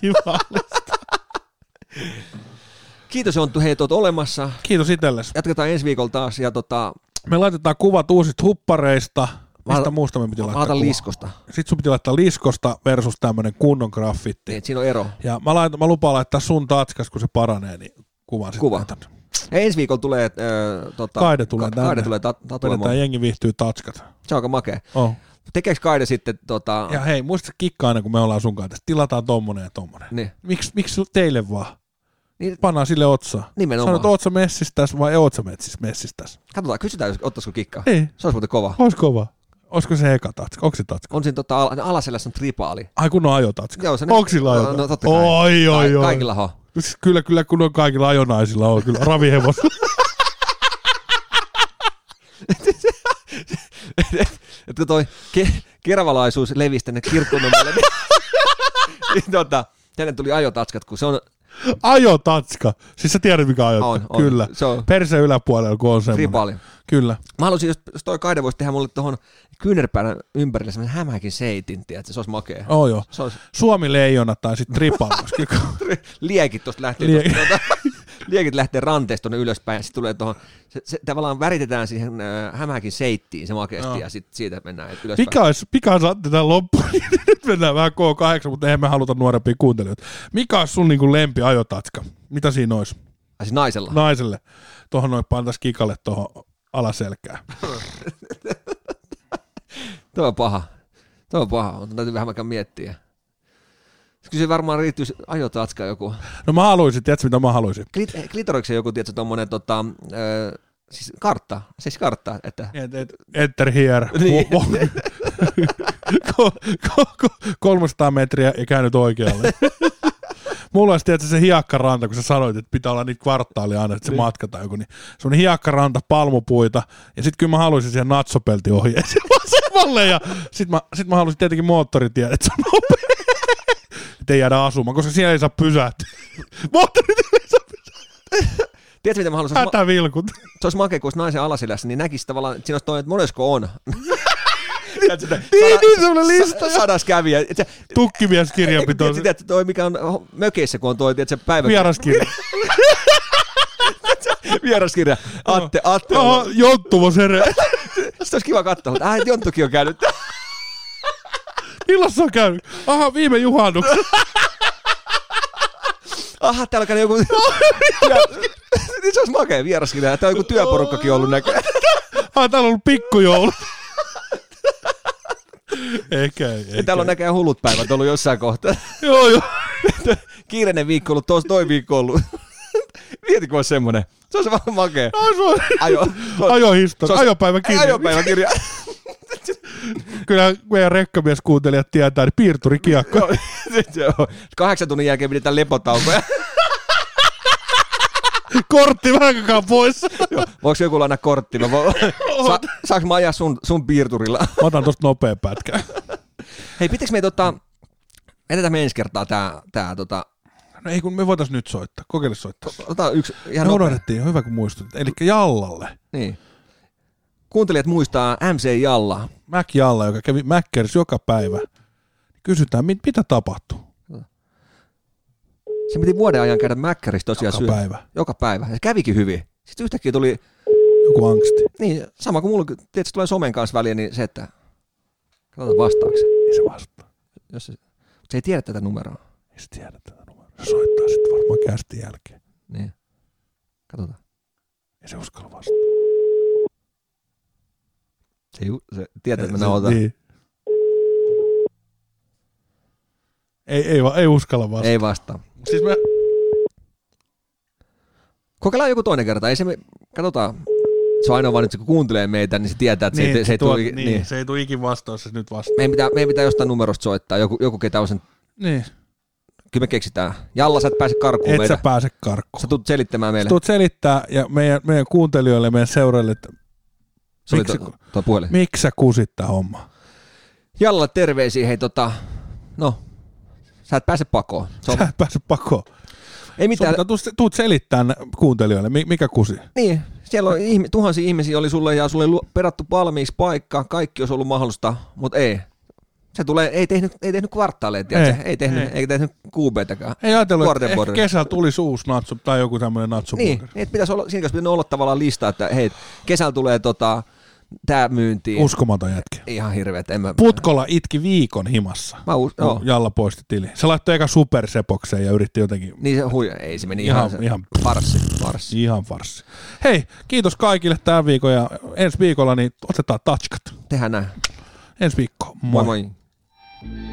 Kiitos Jonttu, hei, oot olemassa. Kiitos itsellesi. Jatketaan ensi viikolla taas. Ja me laitetaan kuvat uusista huppareista. Mistä muusta me piti laittaa kuva? Liskosta. Sitten sun piti laittaa liskosta versus tämmönen kunnon graffitti. Niin, siinä on ero. Ja mä lupaan laittaa sun tatskas, kun se paranee, niin kuvan sitten. Ja ensi viikolla tulee Kaide tulee tänne. Kaide tulee tatuoimaan. Vedetään jengi viihtyy tatskat. Se on aika makea. Oh. Tekeekö Kaide sitten Ja hei, muista kikkaa aina, kun me ollaan sun kanssa. Tilataan tommonen ja tommonen. Niin. Miksi teille vaan? Niin. Pannaan sille otsaa. Nimenomaan. Sanoit, oot sä messistäs vai oot sä messistäs? Katsotaan, kysytään, ottaisiko kikkaa. Ei. Se olisi muuten kova. Olisi kova. Olisiko se eka tatska? Onko se tatska? On siinä alaselässä on tripaali. Ai kun on ajotatska. Joo, onko sillä ajotatska? No totta kai. Oi. Kaikilla on. Kyllä kun on kaikilla ajonaisilla on kyllä ravihevos. Että toi keravalaisuus levisi tänne kirkkonummelle, niin tänne tuli ajotatskat, kun se on... Ajotatska? Siis sä tiedät mikä ajotatska? On. Kyllä. Perse yläpuolella, kun on semmoinen. Tripaali. Kyllä. Mä haluaisin, jos toi Kaide voisi tehdä mulle tuohon kyynärpäälän ympärille semmoinen hämähäkin seitin, että se olisi makea. Joo. Suomi leijona tai sitten tripaali. Liekit tuosta lähtee. Liekit lähtee ranteesta tuonne ylöspäin ja sitten tulee tuohon, se tavallaan väritetään siihen hämähäkin seittiin se makeasti ja sitten siitä mennään ylöspäin. Mikä saatte tämän loppuun? Nyt mennään vähän K8, mutta eihän me haluta nuorempia kuuntelijoita. Mikä olisi sun niin lempi ajotatska? Mitä siinä olisi? Siis naisella? Naiselle. Tuohon noin pantaisi kikalle tuohon alaselkään. Tuo on paha. Täytyy vähän aikaa miettiä. Kyllä se varmaan riittyisi ajotatska joku. No mä haluaisin, tiedätkö mitä mä haluaisin? Klitoriksen joku, tiedätkö, tommonen siis kartta. Että... Enter here. Niin. 300 metriä ja käynyt oikealle. Mulla olisi tietysti se hiekkaranta, kun sä sanoit, että pitää olla niitä kvartaalia aina, että se matkataan joku. Niin se on hiekkaranta, palmupuita, ja sit kyllä mä haluaisin siihen natsopeltiohjeeseen vasemmalle, ja sit mä haluaisin tietenkin moottoritiedä, että se on nopea. Että ei jäädä asumaan, koska siellä ei saa pysähtyä. Moottoritiedä ei saa pysähtyä. Tiedätkö, mitä mä haluaisin? Hätävilkut. Se olisi makea, kun olisi naisen alaselässä, niin näkisi tavallaan, että siinä olisi toi, että monesko on. Niin, semmoinen lista. 100 kävijä. Tukkimieskirjanpito. Tiedätkö, toi mikä on mökeissä, kun on toi, tiedätkö, päivä... Vieraskirja. Vieraskirja. Atte. Jonttuvo sere. Sitten olisi kiva katsoa, että Jonttukin on käynyt. Milloin se on käynyt? Aha, viime juhannuksena. Aha, täällä on käynyt joku... Niin se olisi makea vieraskirja. Täällä on joku työporukkakin ollut näköjään. Täällä on ollut pikkujoulu. Eikä. Täällä on näköjään hullut päivät ollut jossain kohtaa. Joo. Kiireinen viikko ollut, toi viikko ollut. Mietitkö olisi semmoinen? Se olisi vaan makea. Ajopäiväkirja. Ajopäiväkirja. Kyllä meidän rekkamies kuuntelijat tietää, niin piirturikiekko. 8 tunnin jälkeen pidetään lepotaukoja. Kortti vähänkäkään pois. Voiko joku lainaa kortti? Saanko mä ajaa sun piirturilla? Mä otan tosta nopea pätkä. Hei, pitäis me jätetään me ensi kertaa tää No ei kun me voitais nyt soittaa. Kokeile soittaa. Ota yksi ihan me nopea. unohdettiin, hyvä kun muistutit. Elikkä Jallalle. Niin. Kuuntelijat muistaa MC Jalla. Mac Jalla, joka kävi Mäkkärissä joka päivä. Kysytään, mitä tapahtuu? Se piti vuoden ajan käydä mäkkärissä tosiaan Joka päivä. Joka päivä. Ja se kävikin hyvin. Sitten yhtäkkiä tuli... Joku angsti. Niin, sama kuin mulla, tietysti tulee somen kanssa väliin, niin se, että... Katsotaan vastaako se. Ei se vastaa. Se ei tiedä tätä numeroa. Ei se tiedä tätä numeroa. Se soittaa sitten varmaan kästin jälkeen. Niin. Katsotaan. Ei se uskalla vastaa. Se tietää, että me nauhoitetaan. Niin. Ei uskalla vastaa. Ei vastaa. Siis me... Kokeillaan joku toinen kerta. Ei se me... Katsotaan. Se on ainoa vaan nyt, kun kuuntelee meitä, niin se tietää, että niin, se ei tule... Niin, se ei tule ikin vastaus, se nyt vastaa. Meidän pitää jostain numerosta soittaa. Joku ketä on sen... Niin. Kyllä me keksitään. Jalla, sä et pääse karkuun meitä. Et sä pääse karkuun. Sä tulet selittämään meille. Sä tulet selittää ja meidän kuuntelijoille ja meidän seuraajille, että Se oli tuo puhelin. Miksi sä kusit tää homma? Jalla, terveisiä. Hei no, sä et pääse pakoon. Sä et pääse pakoon. Ei mitään. Tuut selittää kuuntelijoille, mikä kusi. Niin, siellä on tuhansia ihmisiä oli sulle ja sulle perattu valmiiksi paikka, kaikki olisi ollut mahdollista, mutta ei. Se tulee, ei tehnyt kvartaaleja, ei tehnyt QB:täkään. Ei ajatellut, että ehkä kesällä tulisi uusi natsu tai joku tämmöinen natsuburgeri. Niin, että pitäisi olla, siinä pitäisi olla tavallaan lista, että hei, kesällä tulee tää myyntiin. Uskomaton jätkä. Ihan hirveet. Putkola itki viikon himassa. Jalla poisti tili. Se laittoi eka supersepokseen ja yritti jotenkin. Niin se meni ihan farssi. Ihan farssi. Hei, kiitos kaikille tämän viikon ja ensi viikolla niin otetaan touchkat. Tehdään näin. Ensi viikko. Moi moi.